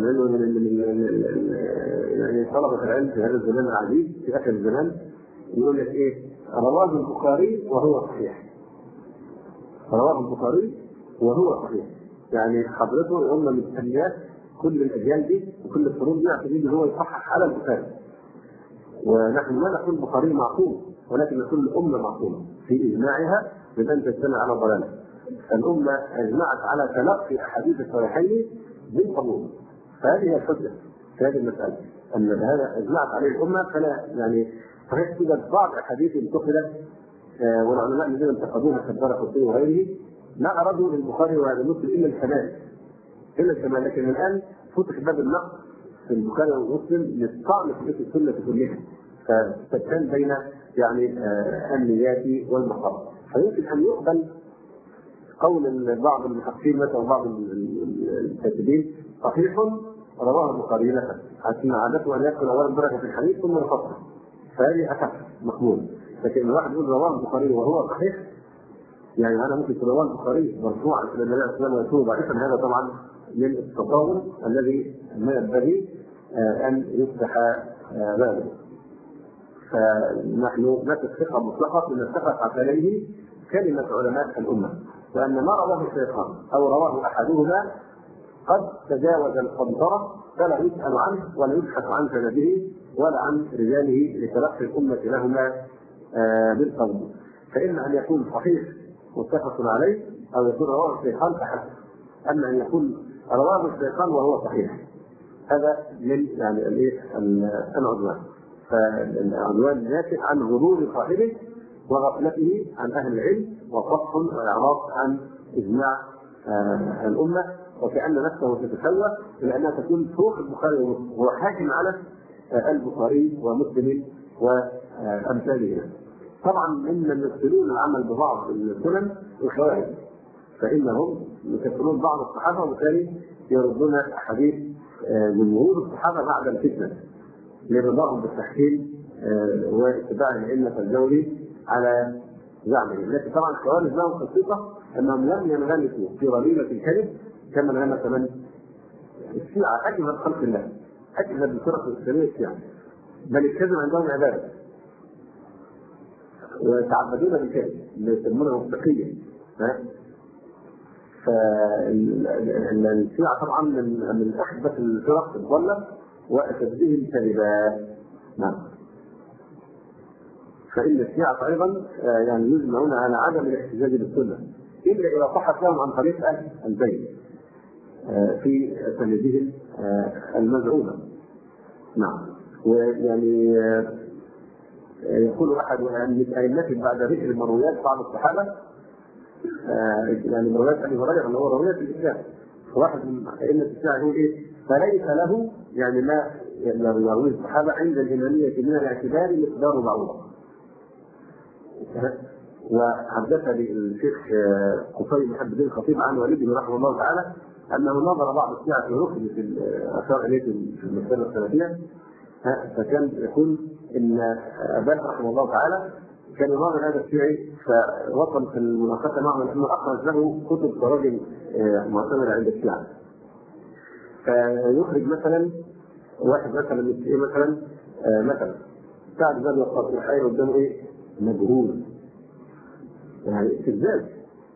يعني طلبة العلم في هذا الزمان العزيز في اخر الزمان يقول لك ايه؟ رواه البخاري وهو صحيح. رواه البخاري وهو صحيح. يعني حضرته قلنا مستنيات كل الاجيال دي وكل القرون دي عشان يجي هو يصحح على البخاري. ونحن لا نقول البخاري معصوم، ولكن نقول الامه معصومه في اجماعها من ان تجتمع على ضلاله. الامه اجمعت على تلقي احاديث الصحيحين بالقبول. فهذه هي الحجه في هذه المساله، ان هذا اجمعت عليه الامه. فلا يعني صحيح توجد بعض الاحاديث انتقلت والعلماء الذين انتقدوها كالدارقطني وغيره ما ارادوا للبخاري وهذا مسلم الا الكمال، لكن الان فتح باب النقص في البخاري ومسلم للطعن في السنه كلها، فتبتان بين يعني النيات والمقام. فيمكن ان يقبل قول بعض المحققين مثلا وبعض الكاتبين صحيح رواه البخاري لك، عشان عادته ان يدخل اولا درجه في الحديث ثم يفصل، فهذه اخف مقبول. لكن الواحد يقول رواه البخاري وهو صحيح، يعني انا ممكن رواه البخاري مرفوعا الى النبي صلى الله عليه وسلم ويكون ضعيفا، هذا طبعا من التطاول الذي ما ينبغي ان يفتح بابه. فنحن نثق ثقه مطلقه نتفق عليه كلمه علماء الامه، وان ما رواه الشيخان او رواه احدهما قد تجاوز القنطره فلا يسال عنه ولا يبحث عن سنده ولا عن رجاله لتلقي الامه لهما بالقبول. فاما ان يكون صحيح متفق عليه او يكون رواه الشيخان فحسب. اما ان يكون رواه الشيخان وهو صحيح. هذا من يعني العدوان. فالعدوان ناتج عن غرور صاحبه وغفلته عن اهل العلم وصف واعراض عن اجماع الامه، وكان نفسه تتسوى الى انها تكون فوق البخاري ومسلم، هو حاكم على البخاري ومسلم وامثالهما. طبعا ممن يبطلون العمل ببعض السنن الخوارج، فانهم يكفرون بعض الصحابه وبالتالي يردون احاديث جمهور الصحابه بعد الفتنه لرضاهم بالتحكيم واتباع الائمه الجوري على زعمهم. لكن طبعا الخوارج لهم خصيصه انهم لم ينغمسوا في رذيله الكذب كما انغمس من الشيعه اجمل خلق الله، اجمل الفرق الاسلاميه الشيعه، بل الكذب عندهم عباده ويتعبدون بالكذب يسمونه التقيه. فالشيعة طبعا من احدث الفرق الضاله واشدهم كذبا. نعم. فان الشيعة ايضا يعني يجمعون على عدم الاحتجاج بالسنه الا اذا صحت لهم عن طريق اهل البيت في سندهم المزعومه. نعم. ويعني يقول احد من ائمتهم بعد ذكر مرويات بعض الصحابه، يعني مرويات ابي هريره اللي هو رويات الاسلام، واحد من ائمه الشيعه يقول ايه؟ فليس له يعني ما يرويه الصحابه عند الاماميه من الاعتبار مقدار بعوضه. وحدثني الشيخ قصي بن حبيب الخطيب عن والده رحمه الله تعالى انه نظر بعض الشيعه في ركن اشار اليه في المساله السلفيه، فكان يقول ان اباه رحمه الله تعالى كان يناظر هذا الشيعي، فوصل في المناقشه معه انه اخرج له كتب كراجل معتمده عند الشيعه. فيخرج مثلا واحد مثلا من الشيعي مثلا سعد بن وقاص الحقيقي قدامه ايه؟ مجهول، يعني كذاب،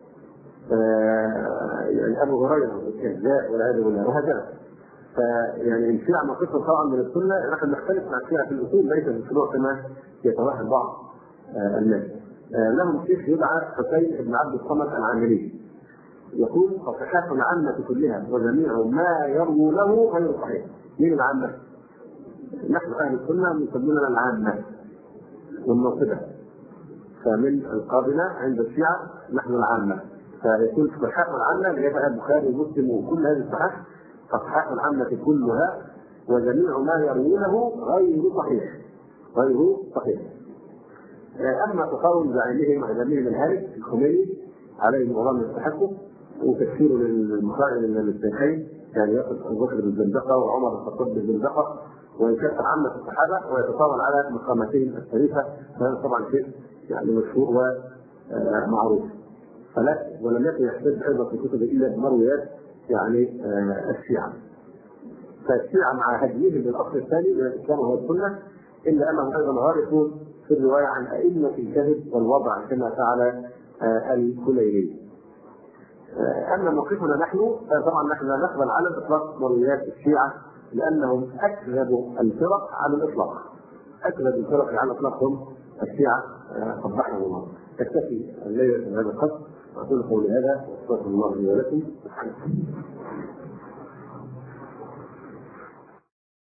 يعني ابو هريره كذاب والعياذ بالله وهكذا. فيعني الشيعة موقفهم طبعا من السنه نحن نختلف مع الشيعة في الاصول ليس في الفروع كما يتوهم بعض الناس. لهم شيخ يدعى حسين بن عبد الصمد العامري يقول فصحات العامة كلها وجميع ما يروونه غير صحيح. مين العامة؟ نحن اهل السنه نسموننا العامة والناصبة، فمن القابلة عند الشيعة نحن العامة. فيكون صحات العامة اللي هي البخاري ومسلم وكل هذه الصحاح، فصحات العامة كلها وجميع ما يروونه غير صحيح. اما تصور زعيمهم اعلامهم الهالك الخميني عليه مرام التحقق وتكفيره للمخالف للشيخين، يعني يقف ابو بكر بالزندقه وعمر بن الخطاب بالزندقه ويكفر عامه الصحابه ويتطاول على مقامتهم الشريفه، فهذا طبعا شيء يعني مشهور ومعروف. فلا ولم يكن يحتج ايضا في كتبه الا بمرويات يعني الشيعه. فالشيعه مع هديهم بالاصل الثاني من الاسلام وهو السنه، الا انهم ايضا غارقون في الروايه عن ائمه الكذب والوضع كما فعل الكليني. اما موقفنا نحن فطبعا نحن لا نقبل على اطلاق مرويات الشيعه لانهم اكذب الفرق على الاطلاق. اكذب الفرق على اطلاقهم الشيعه قبحهم الله. تكتفي الليله هذا القدر واقول قولي هذا واستغفر الله لي ولكم.